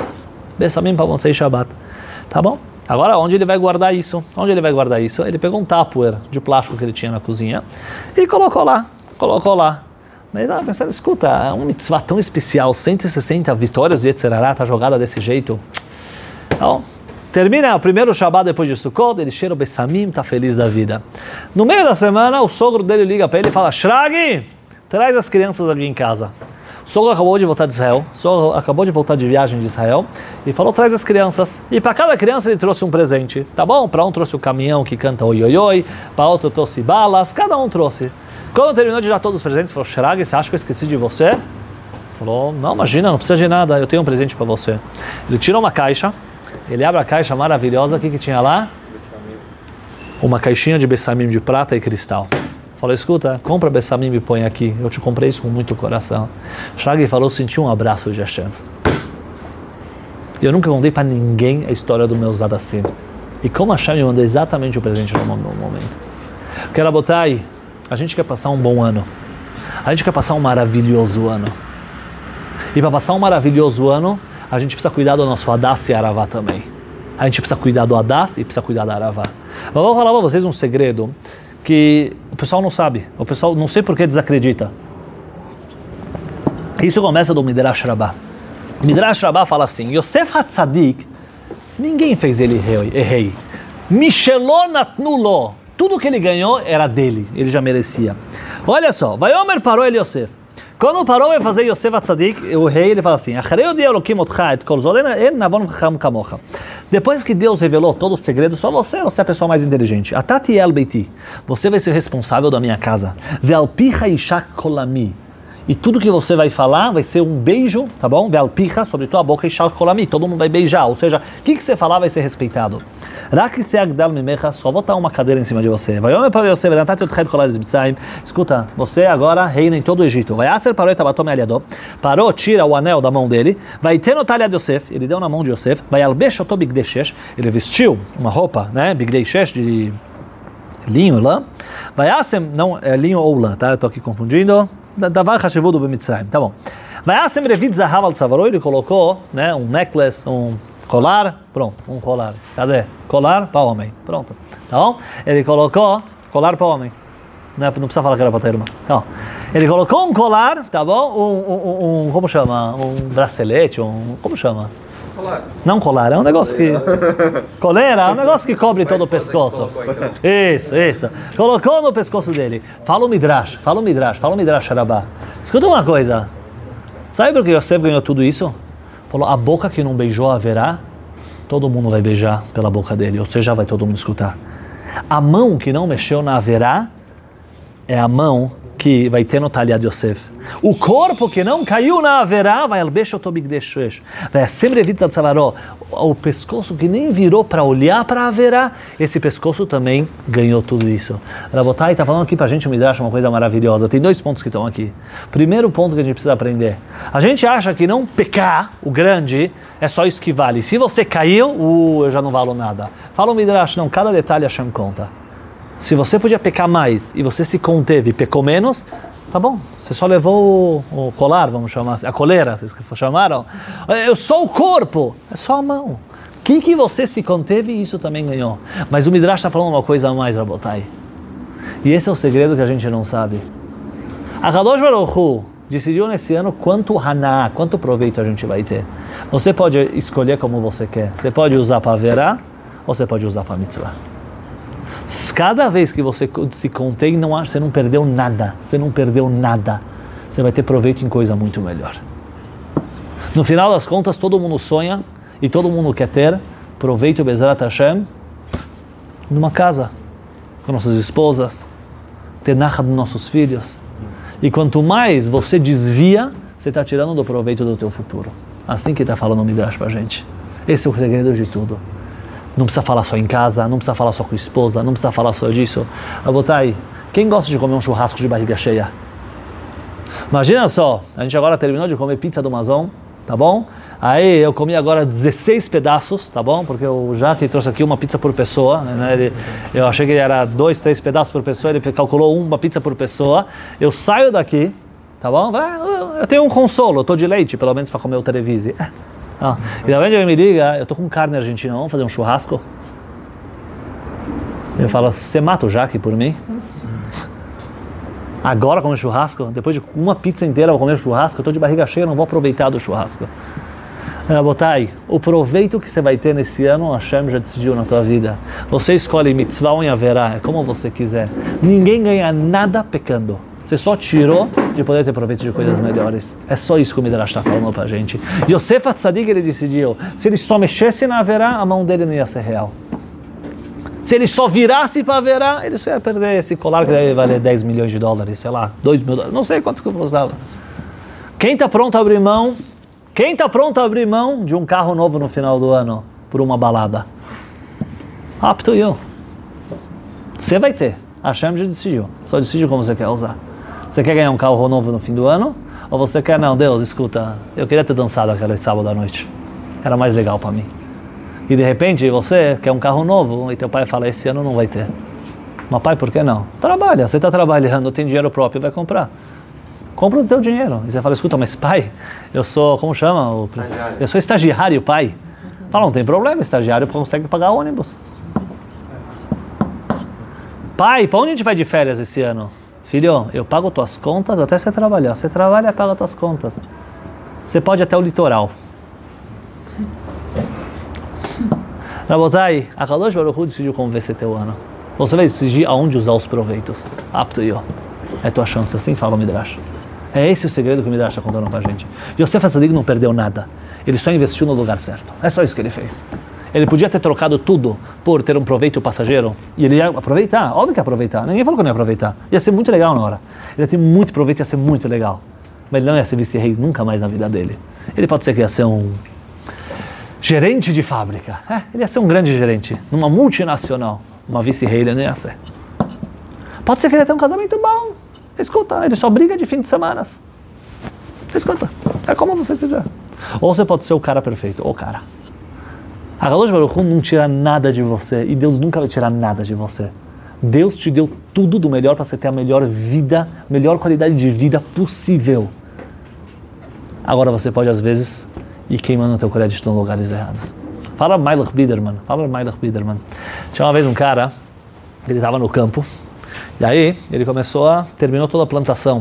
[SPEAKER 1] Tá bom? Agora, onde ele vai guardar isso? Ele pegou um tupperware de plástico que ele tinha na cozinha e colocou lá. Mas ele estava pensando, escuta, é uma mitzvah tão especial, 160 vitórias de Yetzirah, tá jogada desse jeito. Então, termina o primeiro Shabbat depois de Sukkot, ele cheira o Bessamim, está feliz da vida. No meio da semana, o sogro dele liga para ele e fala, Shrag, traz as crianças ali em casa. O sogro acabou de voltar de Israel, acabou de voltar de viagem de Israel, e falou, traz as crianças. E para cada criança ele trouxe um presente, tá bom? Para um trouxe o caminhão que canta oi, oi, oi, para outro trouxe balas, cada um trouxe. Quando terminou de dar todos os presentes, falou, Shrag, você acha que eu esqueci de você? Falou, não, imagina, não precisa de nada, eu tenho um presente para você. Ele tirou uma caixa, ele abre a caixa maravilhosa, o que tinha lá? Bessamim. Uma caixinha de Bessamim de prata e cristal. Falou, escuta, compra Bessamim e põe aqui, eu te comprei isso com muito coração. Shrag falou, senti um abraço de Hashem. Eu nunca contei para ninguém a história do meu Hadassim. E como Hashem me mandou exatamente o presente no momento. Porque Rabotai, a gente quer passar um bom ano. A gente quer passar um maravilhoso ano. E para passar um maravilhoso ano, a gente precisa cuidar do nosso Hadass e Aravá também. A gente precisa cuidar do Hadass e precisa cuidar da Aravá. Mas vou falar para vocês um segredo que o pessoal não sabe. O pessoal não sei por que desacredita. Isso começa do Midrash Rabbah. Midrash Rabbah fala assim, Yosef HaTzadik, ninguém fez ele rei. Mishelon natnulo, tudo que ele ganhou era dele, ele já merecia. Olha só, Vayomer parou ele Yosef. Quando parou vai fazer Yosef HaTzadik, o rei, ele fala assim, depois que Deus revelou todos os segredos para você, você é a pessoa mais inteligente. Atati el beiti, você vai ser responsável da minha casa. Ve'alpicha ishak kolami. E tudo que você vai falar vai ser um beijo, tá bom? Ve'alpicha, sobre tua boca, ishak kolami, todo mundo vai beijar. Ou seja, o que você falar vai ser respeitado. Rak seagdal mimecha, só vou botar uma cadeira em cima de você. Vayomer para Yosef, escuta, você agora reina em todo o Egito. Vai aser parou etabatom aliado. Parou, tira o anel da mão dele. Vai ter notalha de Yosef, ele deu na mão de Yosef. Vai albesh oto bigdeshesh, ele vestiu uma roupa, né? Bigdeshesh de linho, lã. Vai asem, não é linho ou lã, tá? Eu tô aqui confundindo. Davar hashevudo b'mitzrayim, tá bom. Vai asem revit zahav al tzavaro, ele colocou, né? Um necklace, um colar, pronto, um colar. Cadê? Colar para homem, pronto. Tá bom? Ele colocou colar para homem. Não precisa falar que era para ter irmã. Então, ele colocou um colar, tá bom? Como chama? Um bracelete, como chama?
[SPEAKER 4] Colar.
[SPEAKER 1] Não colar, é um negócio que... Coleira, é um negócio que cobre todo o pescoço. Isso. Colocou no pescoço dele. Fala o Midrash Rabbah. Escuta uma coisa. Sabe por que Yosef ganhou tudo isso? Falou, a boca que não beijou haverá, todo mundo vai beijar pela boca dele, ou seja, vai todo mundo escutar. A mão que não mexeu na haverá, é a mão que vai ter no talhado de Yosef. O corpo que não caiu na haverá, vai albeixo tobigdeshesh. Vai sempre evitar savaró. O pescoço que nem virou para olhar para a haverá, esse pescoço também ganhou tudo isso. Rabotai está falando aqui para a gente, o Midrash, uma coisa maravilhosa. Tem 2 pontos que estão aqui. Primeiro ponto que a gente precisa aprender. A gente acha que não pecar, o grande, é só isso que vale. Se você caiu, eu já não valo nada. Fala o Midrash, não, cada detalhe Hashem conta. Se você podia pecar mais e você se conteve e pecou menos, tá bom, você só levou o colar, vamos chamar assim, a coleira, vocês chamaram. Eu sou o corpo, é só a mão. O que você se conteve, isso também ganhou. Mas o Midrash está falando uma coisa a mais, Rabotai. E esse é o segredo que a gente não sabe. A Kadosh Baruch Hu decidiu nesse ano quanto haná, quanto proveito a gente vai ter. Você pode escolher como você quer. Você pode usar para verá ou você pode usar para mitzvah. Cada vez que você se contém, você não perdeu nada. Você vai ter proveito em coisa muito melhor. No final das contas, todo mundo sonha e todo mundo quer ter proveito Bezrat Hashem numa casa, com nossas esposas, ter nachat dos nossos filhos. E quanto mais você desvia, você está tirando do proveito do teu futuro. Assim que está falando o Midrash pra gente. Esse é o segredo de tudo. Não precisa falar só em casa, não precisa falar só com a esposa, não precisa falar só disso. Rabotai, quem gosta de comer um churrasco de barriga cheia? Imagina só, a gente agora terminou de comer pizza do Amazon, tá bom? Aí eu comi agora 16 pedaços, tá bom? Porque o Jaque trouxe aqui uma pizza por pessoa, né? Eu achei que era 2, 3 pedaços por pessoa, ele calculou uma pizza por pessoa. Eu saio daqui, tá bom? Eu tenho um consolo, eu tô de leite, pelo menos para comer o televise. E da onde ele me liga, eu tô com carne argentina, vamos fazer um churrasco? Eu falo, você mata o Jaque por mim? Agora comer churrasco? Depois de uma pizza inteira eu vou comer churrasco? Eu tô de barriga cheia, não vou aproveitar do churrasco. Botai, o proveito que você vai ter nesse ano, Hashem já decidiu na tua vida. Você escolhe mitzvah ou haverá, é como você quiser. Ninguém ganha nada pecando. Você só tirou de poder ter proveito de coisas melhores. É só isso que o Midrash está falando pra gente. Yosef HaTzadik, ele decidiu, se ele só mexesse na haverá, a mão dele não ia ser real. Se ele só virasse para haverá, ele só ia perder esse colar que deve valer 10 milhões de dólares, sei lá, 2 mil dólares, não sei quanto que eu custava. Quem está pronto a abrir mão? Quem está pronto a abrir mão de um carro novo no final do ano por uma balada? Up to you. Você vai ter. A Hashem já decidiu. Só decide como você quer usar. Você quer ganhar um carro novo no fim do ano? Ou você quer, não, Deus, escuta, eu queria ter dançado aquele sábado à noite. Era mais legal para mim. E de repente você quer um carro novo e teu pai fala, esse ano não vai ter. Mas pai, por que não? Trabalha, você está trabalhando, tem dinheiro próprio, vai comprar. Compra o teu dinheiro. E você fala, escuta, mas pai, eu sou, como chama? Eu sou estagiário, pai. Fala, não tem problema, estagiário consegue pagar ônibus. Pai, para onde a gente vai de férias esse ano? Filho, eu pago tuas contas até você trabalhar. Você trabalha, paga tuas contas. Você pode ir até o litoral. Rabotai, a Kadosh Baruch Hu decidiu como vai ser teu ano. Você vai decidir aonde usar os proveitos. Up to you. É tua chance, assim fala o Midrash. É esse o segredo que o Midrash está contando com a gente. Yosef Hatzadik não perdeu nada. Ele só investiu no lugar certo. É só isso que ele fez. Ele podia ter trocado tudo por ter um proveito passageiro. E ele ia aproveitar. Óbvio que ia aproveitar. Ninguém falou que não ia aproveitar. Ia ser muito legal na hora. Ele ia ter muito proveito, ia ser muito legal. Mas ele não ia ser vice-rei nunca mais na vida dele. Ele pode ser que ia ser um gerente de fábrica. Ele ia ser um grande gerente. Numa multinacional. Uma vice-rei ele não ia ser. Pode ser que ele ia ter um casamento bom. Escuta, ele só briga de fim de semana. Escuta, é como você quiser. Ou você pode ser o cara perfeito, ou o cara. A Kadosh Baruch Hu não tira nada de você, e Deus nunca vai tirar nada de você. Deus te deu tudo do melhor para você ter a melhor vida, melhor qualidade de vida possível. Agora você pode, às vezes, ir queimando o teu crédito em lugares errados. Fala Meilach Biderman. Tinha uma vez um cara, ele estava no campo, e aí ele terminou toda a plantação,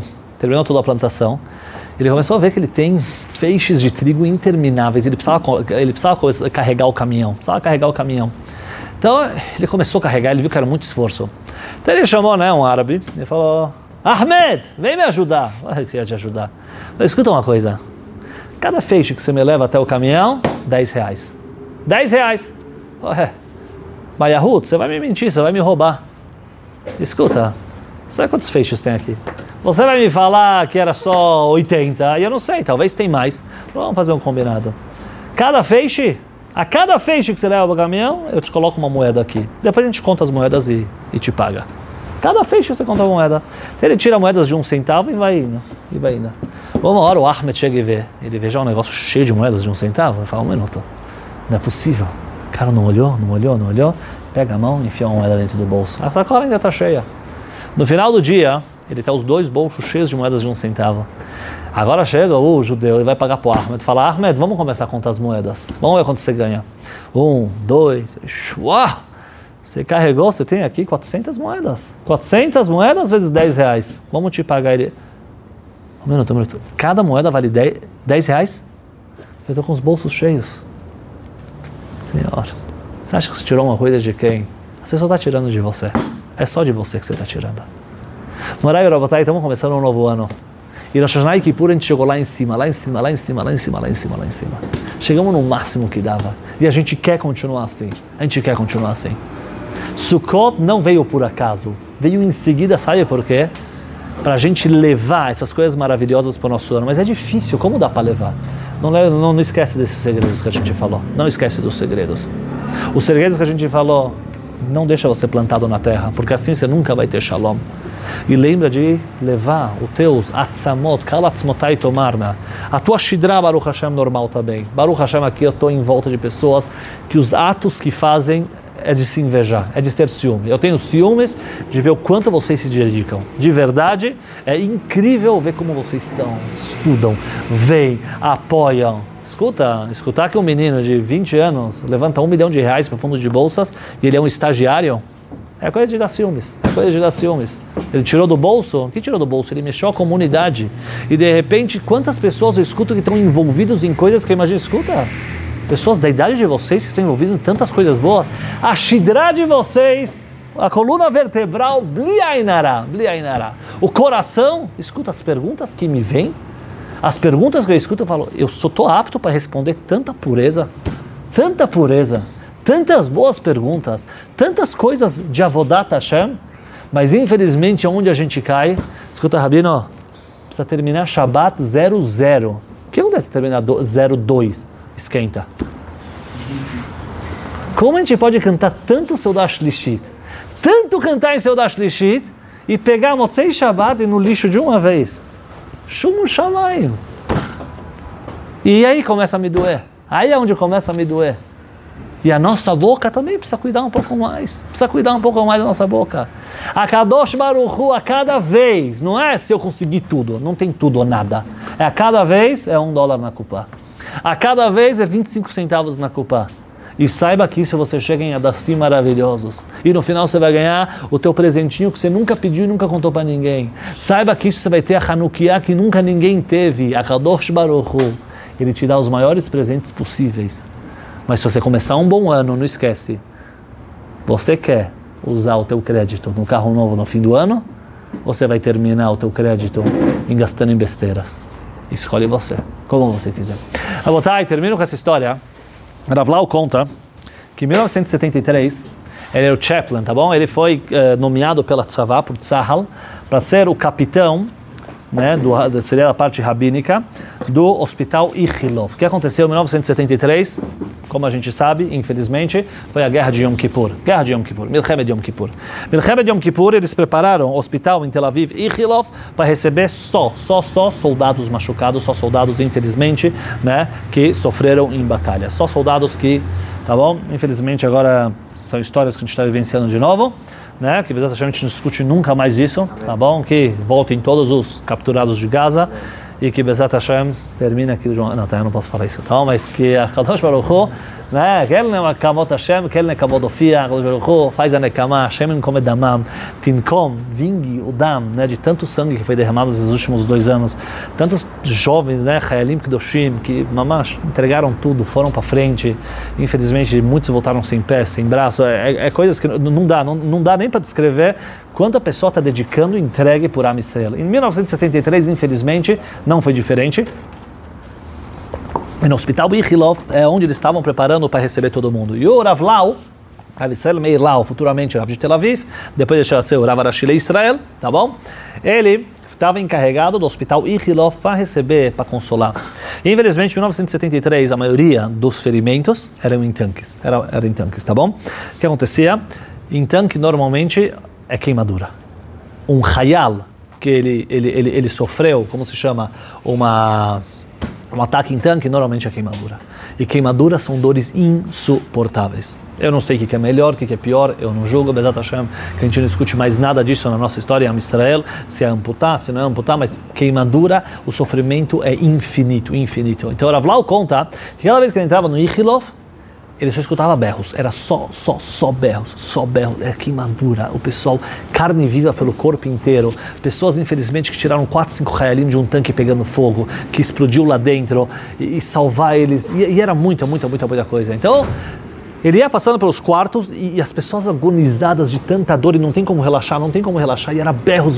[SPEAKER 1] ele começou a ver que ele tem feixes de trigo intermináveis, ele precisava carregar o caminhão, Então ele começou a carregar, ele viu que era muito esforço. Então ele chamou, um árabe, e falou, Ahmed, vem me ajudar. Eu queria te ajudar. Mas escuta uma coisa, cada feixe que você me leva até o caminhão, R$10. R$10. Mas Yahut, você vai me mentir, você vai me roubar. Escuta, sabe quantos feixes tem aqui? Você vai me falar que era só 80, e eu não sei, talvez tem mais. Vamos fazer um combinado. A cada feixe que você leva para o caminhão, eu te coloco uma moeda aqui. Depois a gente conta as moedas e te paga. Cada feixe você conta uma moeda. Ele tira moedas de 1 centavo e vai indo. Uma hora o Ahmed chega e vê. Ele vê já um negócio cheio de moedas de 1 centavo. Ele fala, um minuto, não é possível. O cara não olhou. Pega a mão e enfia uma moeda dentro do bolso. A sacola ainda está cheia. No final do dia, ele tem os 2 bolsos cheios de moedas de 1 centavo. Agora chega o judeu, ele vai pagar para o Ahmed. Fala, Ahmed, vamos começar a contar as moedas. Vamos ver quanto você ganha. 1, 2, você carregou, você tem aqui 400 moedas. 400 moedas vezes R$10. Vamos te pagar ele. Um minuto. Cada moeda vale R$10? Eu estou com os bolsos cheios. Senhor, você acha que você tirou uma coisa de quem? Você só está tirando de você. É só de você que você está tirando. Morai e Rabotai, estamos começando um novo ano. E Rosh Hashanah e Kippur a gente chegou lá em cima. Chegamos no máximo que dava. E a gente quer continuar assim. Sukkot não veio por acaso. Veio em seguida, sabe por quê? Para a gente levar essas coisas maravilhosas para o nosso ano. Mas é difícil, como dá para levar? Não esquece desses segredos que a gente falou. Não esquece dos segredos. Os segredos que a gente falou, não deixa você plantado na terra, porque assim você nunca vai ter shalom. E lembra de levar os teus atzamot, kalatzmotai tomarna, a tua shidra Baruch Hashem normal também. Baruch Hashem, aqui eu estou em volta de pessoas que os atos que fazem é de se invejar, é de ter ciúme. Eu tenho ciúmes de ver o quanto vocês se dedicam. De verdade, é incrível ver como vocês estudam, veem, apoiam. Escutar que um menino de 20 anos levanta R$1 milhão para o fundo de bolsas e ele é um estagiário, é coisa de dar ciúmes. Ele tirou do bolso? O que tirou do bolso? Ele mexeu a comunidade. E de repente, quantas pessoas eu escuto que estão envolvidos em coisas que eu imagino, pessoas da idade de vocês que estão envolvidos em tantas coisas boas, a shidra de vocês, a coluna vertebral, bli ainara. O coração, escuta as perguntas que me vêm, as perguntas que eu escuto, eu falo, eu estou apto para responder tanta pureza, tantas boas perguntas, tantas coisas de Avodat Hashem, mas infelizmente onde a gente cai, escuta, Rabino, precisa terminar Shabbat 00. O que acontece se terminar 02? Esquenta. Como a gente pode cantar tanto Seudah Shlishit, tanto cantar em Seudah Shlishit e pegar Motzei Shabbat e no lixo de uma vez? Shumu Shamayim. E aí começa a me doer. Aí é onde começa a me doer. E a nossa boca também precisa cuidar um pouco mais. Da nossa boca. A Kadosh Baruch Hu, a cada vez, não é se eu conseguir tudo, não tem tudo ou nada. É a cada vez é $1 na Kupá. A cada vez é 25 centavos na Kupá. E saiba que isso você chega em Hadassim maravilhosos. E no final você vai ganhar o teu presentinho que você nunca pediu e nunca contou para ninguém. Saiba que isso você vai ter a Hanukkah que nunca ninguém teve. A Kadosh Baruch Hu, ele te dá os maiores presentes possíveis. Mas se você começar um bom ano, não esquece. Você quer usar o teu crédito no carro novo no fim do ano? Ou você vai terminar o teu crédito gastando em besteiras? Escolhe você, como você quiser. Rabotai, termino com essa história. Rav Lau conta que em 1973, ele era o chaplain, tá bom? Ele foi nomeado pela Tzavá, por Tzahal, para ser o capitão, né, seria a parte rabínica, do hospital Ichilov. O que aconteceu em 1973, como a gente sabe, infelizmente, foi a Guerra de Yom Kippur. Guerra de Yom Kippur, Milchemet Yom Kippur. Milchemet Yom Kippur, eles prepararam o hospital em Tel Aviv, Ichilov, para receber só soldados machucados, só soldados, infelizmente, né, que sofreram em batalha. Só soldados que, tá bom? Infelizmente, agora são histórias que a gente está vivenciando de novo. Né? Que a gente não discute nunca mais isso, tá bom? Que voltem todos os capturados de Gaza e que Bezat Hashem termine aquilo de uma... Não, tá, eu não posso falar isso, tá bom? Mas que a Kadosh Baruch Hu, né? Que ele não é Kamot Hashem, que ele não é Kamot Ofia, Kadosh Baruch Hu, faz a Nekama, Hashem não come damam, tinkom, vingue o dam, né? De tanto sangue que foi derramado nesses últimos 2 anos, tantos jovens, né? Chayalim Kedoshim, que mamash, entregaram tudo, foram para frente, infelizmente muitos voltaram sem pé, sem braço, é coisas que não dá nem para descrever quanto a pessoa está dedicando e entregue por Am Yisrael. Em 1973, infelizmente, não foi diferente. E no hospital Ichilov é onde eles estavam preparando para receber todo mundo. E o Rav Lau, Rav Yisrael Meir Lau, futuramente Rav de Tel Aviv, depois deixou de ser o Rav Arashi Israel, tá bom? Ele estava encarregado do hospital Ichilov para receber, para consolar. E, infelizmente, em 1973, a maioria dos ferimentos eram em tanques. Era em tanques, tá bom? O que acontecia? Em tanque, normalmente, é queimadura. Um hayal que ele sofreu, como se chama, um ataque em tanque, normalmente é queimadura. E queimaduras são dores insuportáveis. Eu não sei o que é melhor, o que é pior, eu não julgo, Bezat Hashem, que a gente não discute mais nada disso na nossa história, em Israel, se é amputar, se não é amputar, mas queimadura, o sofrimento é infinito, infinito. Então, Rav Lau conta que cada vez que ele entrava no Ichilov, ele só escutava berros, era só berros, é queimadura, o pessoal, carne viva pelo corpo inteiro, pessoas infelizmente que tiraram 4, 5 hayalim de um tanque pegando fogo, que explodiu lá dentro, e salvar eles, e era muita coisa. Então, ele ia passando pelos quartos e as pessoas agonizadas de tanta dor e não tem como relaxar, e era berros.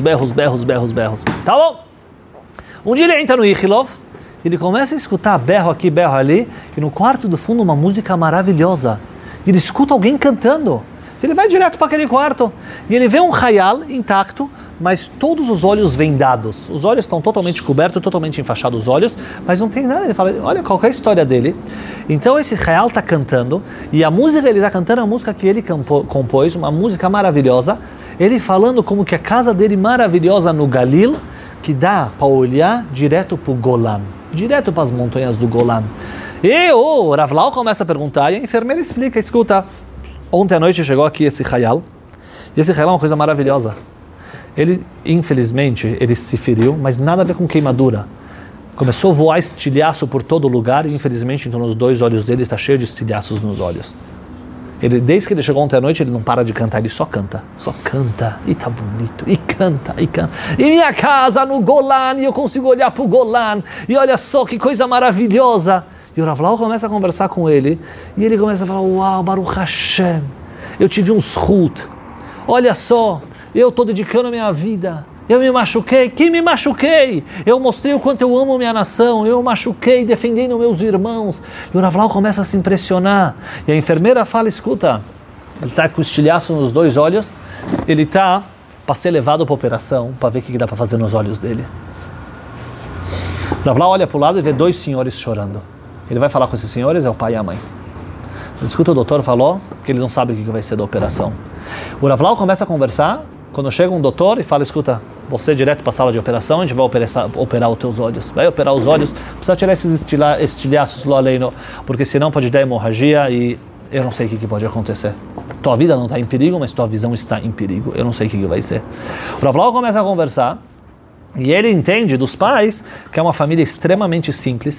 [SPEAKER 1] Tá bom? Um dia ele entra no Ichilov, ele começa a escutar berro aqui, berro ali, e no quarto do fundo uma música maravilhosa. E ele escuta alguém cantando. Ele vai direto para aquele quarto. E ele vê um hayal intacto, mas todos os olhos vendados. Os olhos estão totalmente cobertos, totalmente enfaixados os olhos, mas não tem nada. Ele fala, olha qual é a história dele. Então esse hayal está cantando, e a música ele está cantando, a música que ele compôs, uma música maravilhosa. Ele falando como que a casa dele maravilhosa no Galil, que dá para olhar direto para o Golan. Direto para as montanhas do Golan. E o Rav Lau começa a perguntar, e a enfermeira explica, escuta, ontem à noite chegou aqui esse hayal, e esse hayal é uma coisa maravilhosa. Ele, infelizmente, ele se feriu, mas nada a ver com queimadura. Começou a voar estilhaço por todo lugar, e infelizmente, então, nos 2 olhos dele está cheio de estilhaços nos olhos. Ele, desde que ele chegou ontem à noite, ele não para de cantar, ele só canta, e tá bonito, e canta. E minha casa no Golan, e eu consigo olhar pro Golan, e olha só que coisa maravilhosa. E o Rav Lau começa a conversar com ele, e ele começa a falar, uau, Baruch Hashem, eu tive um zhut, olha só, eu estou dedicando a minha vida, eu me machuquei, que me machuquei? Eu mostrei o quanto eu amo minha nação, eu machuquei defendendo meus irmãos. E o Rav Lau começa a se impressionar. E a enfermeira fala, escuta, ele está com estilhaço nos 2 olhos, ele está para ser levado para a operação, para ver o que dá para fazer nos olhos dele. O Rav Lau olha para o lado e vê 2 senhores chorando. Ele vai falar com esses senhores, é o pai e a mãe. Ele escuta o doutor falou que ele não sabe o que vai ser da operação. O Rav Lau começa a conversar, quando chega um doutor e fala, escuta, você direto para a sala de operação, a gente vai operar os teus olhos. Vai operar os olhos, precisa tirar esses estilhaços lá além, porque senão pode dar hemorragia e eu não sei o que pode acontecer. Tua vida não está em perigo, mas tua visão está em perigo. Eu não sei o que vai ser. O Rav Lau começa a conversar e ele entende dos pais que é uma família extremamente simples.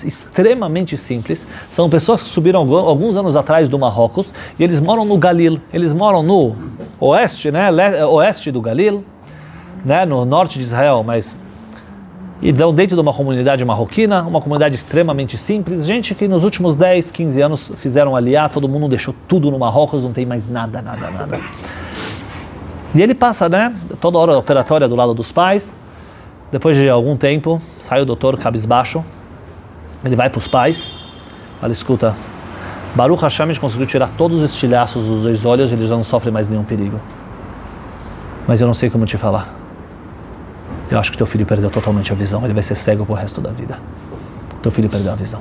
[SPEAKER 1] São pessoas que subiram alguns anos atrás do Marrocos e eles moram no Galil. Eles moram no oeste, né? Oeste do Galil, né? No norte de Israel, mas E dentro de uma comunidade marroquina, uma comunidade extremamente simples, gente que nos últimos 10, 15 anos fizeram aliá, todo mundo deixou tudo no Marrocos, não tem mais nada. E ele passa, né, toda hora operatória do lado dos pais. Depois de algum tempo, sai o doutor cabisbaixo, ele vai para os pais, fala, escuta, Baruch Hashem, a gente conseguiu tirar todos os estilhaços dos 2 olhos, ele já não sofre mais nenhum perigo. Mas eu não sei como te falar. Eu acho que teu filho perdeu totalmente a visão, ele vai ser cego pro resto da vida. Teu filho perdeu a visão.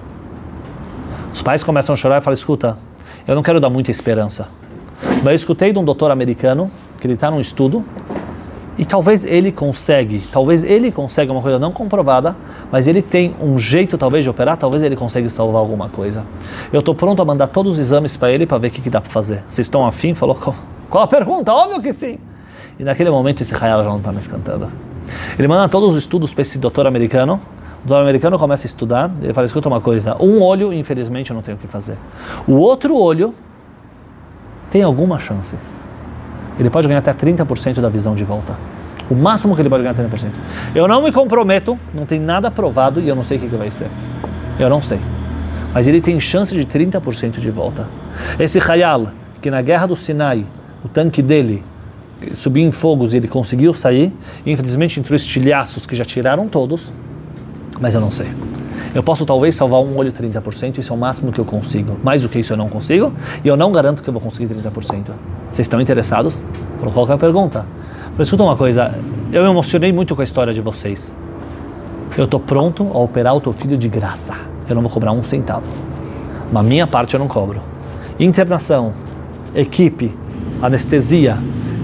[SPEAKER 1] Os pais começam a chorar e falam, escuta, eu não quero dar muita esperança, mas eu escutei de um doutor americano, que ele está num estudo, e talvez ele consiga uma coisa não comprovada, mas ele tem um jeito talvez de operar, talvez ele consiga salvar alguma coisa. Eu estou pronto a mandar todos os exames para ele para ver o que dá para fazer. Vocês estão afim? Falou, qual a pergunta? Óbvio que sim. E naquele momento esse Hayal já não está mais cantando. Ele manda todos os estudos para esse doutor americano. O doutor americano começa a estudar. Ele fala, escuta uma coisa, um olho, infelizmente, eu não tenho o que fazer. O outro olho tem alguma chance. Ele pode ganhar até 30% da visão de volta. O máximo que ele pode ganhar é 30%. Eu não me comprometo, não tem nada provado e eu não sei o que vai ser. Eu não sei. Mas ele tem chance de 30% de volta. Esse Hayal, que na guerra do Sinai, o tanque dele subiu em fogos e ele conseguiu sair, infelizmente entrou estilhaços que já tiraram todos, mas eu não sei. Eu posso talvez salvar um olho 30%, isso é o máximo que eu consigo. Mais do que isso eu não consigo, e eu não garanto que eu vou conseguir 30%. Vocês estão interessados? Por qualquer pergunta. Mas escuta uma coisa, eu me emocionei muito com a história de vocês. Eu estou pronto a operar o teu filho de graça. Eu não vou cobrar um centavo. Mas a minha parte eu não cobro. Internação, equipe, anestesia,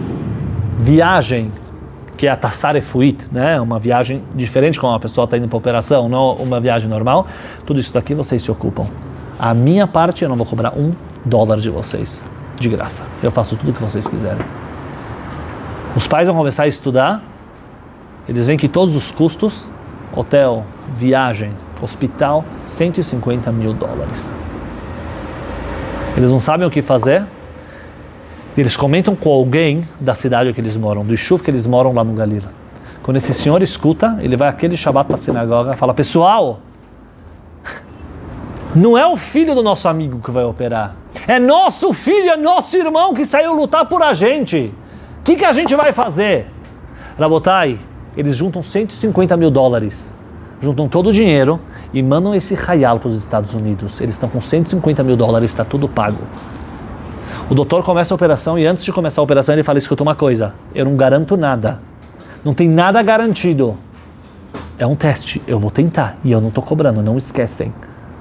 [SPEAKER 1] viagem, que é a Tassar Efuit, né? Uma viagem diferente quando uma pessoa está indo para operação, não uma viagem normal. Tudo isso daqui vocês se ocupam. A minha parte eu não vou cobrar $1 de vocês, de graça. Eu faço tudo o que vocês quiserem. Os pais vão começar a estudar, eles veem que todos os custos, hotel, viagem, hospital, $150 mil. Eles não sabem o que fazer. Eles comentam com alguém da cidade que eles moram, do Yishuv que eles moram lá no Galil. Quando esse senhor escuta, ele vai aquele Shabbat para a sinagoga e fala, pessoal, não é o filho do nosso amigo que vai operar, é nosso filho, é nosso irmão que saiu lutar por a gente. O que a gente vai fazer? Rabotai, eles juntam $150 mil, juntam todo o dinheiro e mandam esse Hayal para os Estados Unidos. Eles estão com $150 mil, está tudo pago. O doutor começa a operação e antes de começar a operação ele fala, escuta uma coisa, eu não garanto nada, não tem nada garantido, é um teste, eu vou tentar e eu não estou cobrando, não esquecem.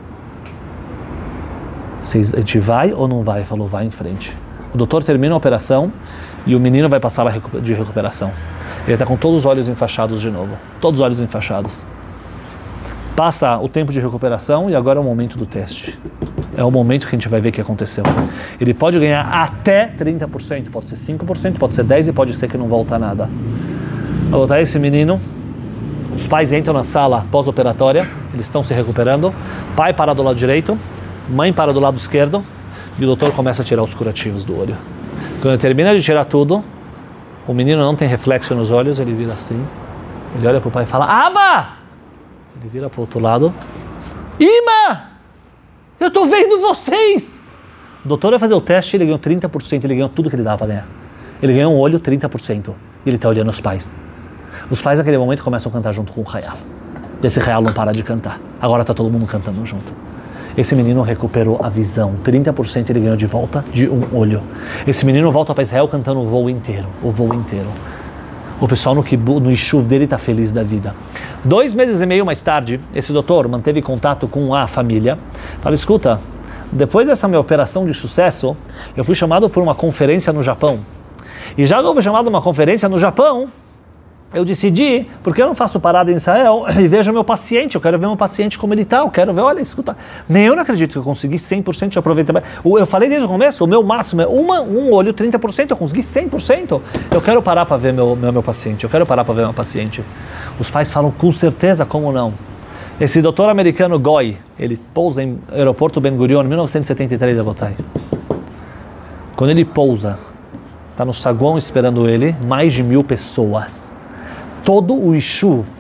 [SPEAKER 1] A gente vai ou não vai? Falou, vai em frente. O doutor termina a operação e o menino vai passar lá de recuperação. Ele está com todos os olhos enfaixados de novo, todos os olhos enfaixados. Passa o tempo de recuperação e agora é o momento do teste. É o momento que a gente vai ver o que aconteceu. Ele pode ganhar até 30%, pode ser 5%, pode ser 10% e pode ser que não volta nada. Vai voltar esse menino, os pais entram na sala pós-operatória, eles estão se recuperando, pai para do lado direito, mãe para do lado esquerdo, e o doutor começa a tirar os curativos do olho. Quando ele termina de tirar tudo, o menino não tem reflexo nos olhos, ele vira assim, ele olha para o pai e fala, Aba! Ele vira para o outro lado, Ima! Eu estou vendo vocês! O doutor vai fazer o teste, ele ganhou 30%, ele ganhou tudo que ele dava para ganhar. Ele ganhou um olho 30%, e ele está olhando os pais. Os pais naquele momento começam a cantar junto com o Hayal. E esse Hayal não para de cantar. Agora está todo mundo cantando junto. Esse menino recuperou a visão, 30% ele ganhou de volta de um olho. Esse menino volta para Israel cantando o voo inteiro, O pessoal no Yishuv dele está feliz da vida. 2 meses e meio mais tarde, esse doutor manteve contato com a família. Fala, escuta, depois dessa minha operação de sucesso, eu fui chamado por uma conferência no Japão. E já que eu fui chamado uma conferência no Japão, eu decidi, porque eu não faço parada em Israel e vejo meu paciente, eu quero ver meu paciente como ele está, eu quero ver, olha, escuta, nem eu não acredito que eu consegui 100% de aproveitamento. Eu falei desde o começo, o meu máximo é um olho 30%, eu consegui 100%. Eu quero parar para ver meu paciente, Os pais falam, com certeza, como não? Esse doutor americano Goy, ele pousa em aeroporto Ben Gurion em 1973, quando ele pousa, está no saguão esperando ele, mais de 1.000 pessoas. Todo o Yishuv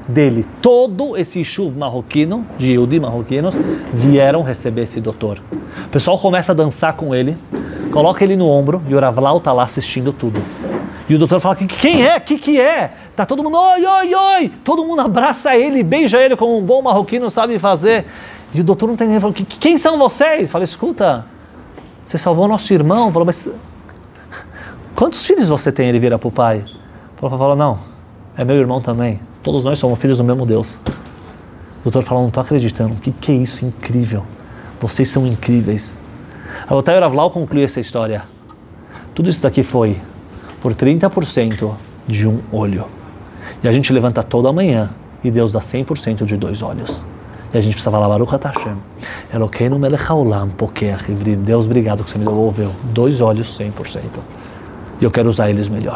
[SPEAKER 1] dele. Todo esse chuv marroquino, de Yehudi marroquinos, vieram receber esse doutor. O pessoal começa a dançar com ele, coloca ele no ombro e o Rav Lau está lá assistindo tudo. E o doutor fala, quem é? Que é? Tá todo mundo, oi, oi, oi! Todo mundo abraça ele, beija ele como um bom marroquino sabe fazer. E o doutor não tem ninguém, falou, quem são vocês? Fala, escuta, você salvou nosso irmão. Falou, mas quantos filhos você tem? Ele vira para o pai. Falou, não, é meu irmão também. Todos nós somos filhos do mesmo Deus. O doutor falou, não estou acreditando. Que é isso incrível? Vocês são incríveis. A Otai Rav Lau conclui essa história. Tudo isso daqui foi por 30% de um olho. E a gente levanta toda manhã e Deus dá 100% de 2 olhos. E a gente precisa falar, Baruch Atah Hashem, Elokeinu melech haolam pokeach ivrim. Deus, obrigado que você me devolveu 2 olhos 100%. E eu quero usar eles melhor.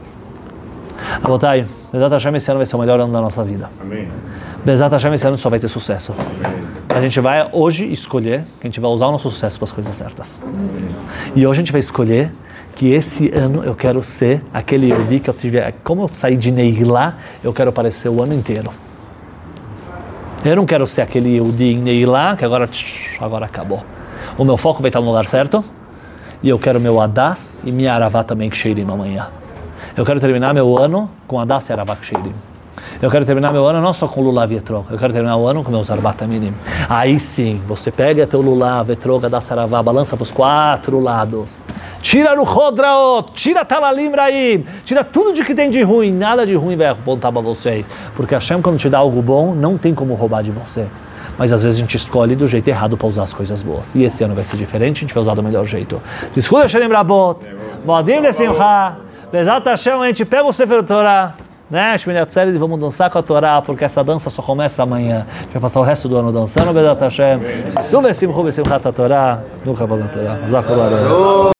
[SPEAKER 1] Abotai, Bezat Hashem, esse ano vai ser o melhor ano da nossa vida.
[SPEAKER 3] Amém.
[SPEAKER 1] Bezat Hashem, esse ano só vai ter sucesso.
[SPEAKER 3] Amém.
[SPEAKER 1] A gente vai hoje escolher que a gente vai usar o nosso sucesso para as coisas certas. E hoje a gente vai escolher que esse ano eu quero ser aquele Yehudi que eu tive, como eu saí de Neilá, eu quero aparecer o ano inteiro. Eu não quero ser aquele Yehudi em Neilá, que agora acabou. O meu foco vai estar no lugar certo, e eu quero meu Adas e minha Aravá também que cheirim amanhã. Eu quero terminar meu ano com Adas e Aravá que cheirim. Eu quero terminar meu ano não só com Lulav e Etrog, eu quero terminar o ano com meus Arbat Aminim. Aí sim, você pega teu Lulav, Etrog, Adas, Aravá, balança para os 4 lados. Tira no Chodraot, tira Talalim Raim, tira tudo de que tem de ruim, nada de ruim vai apontar para vocês. Porque Hashem, quando te dá algo bom, não tem como roubar de você. Mas às vezes a gente escolhe do jeito errado para usar as coisas boas. E esse ano vai ser diferente, a gente vai usar do melhor jeito. Escuta, Shalem Rabot, Moadim Lesimcha, Bezat Hashem, a gente pega o Sefer Torah, né, Shminat Sered, e vamos dançar com a Torá, porque essa dança só começa amanhã. A gente vai passar o resto do ano dançando, Bezat Hashem. Suvesim, Ruvesim, Hata Torá, nunca vou na Torá.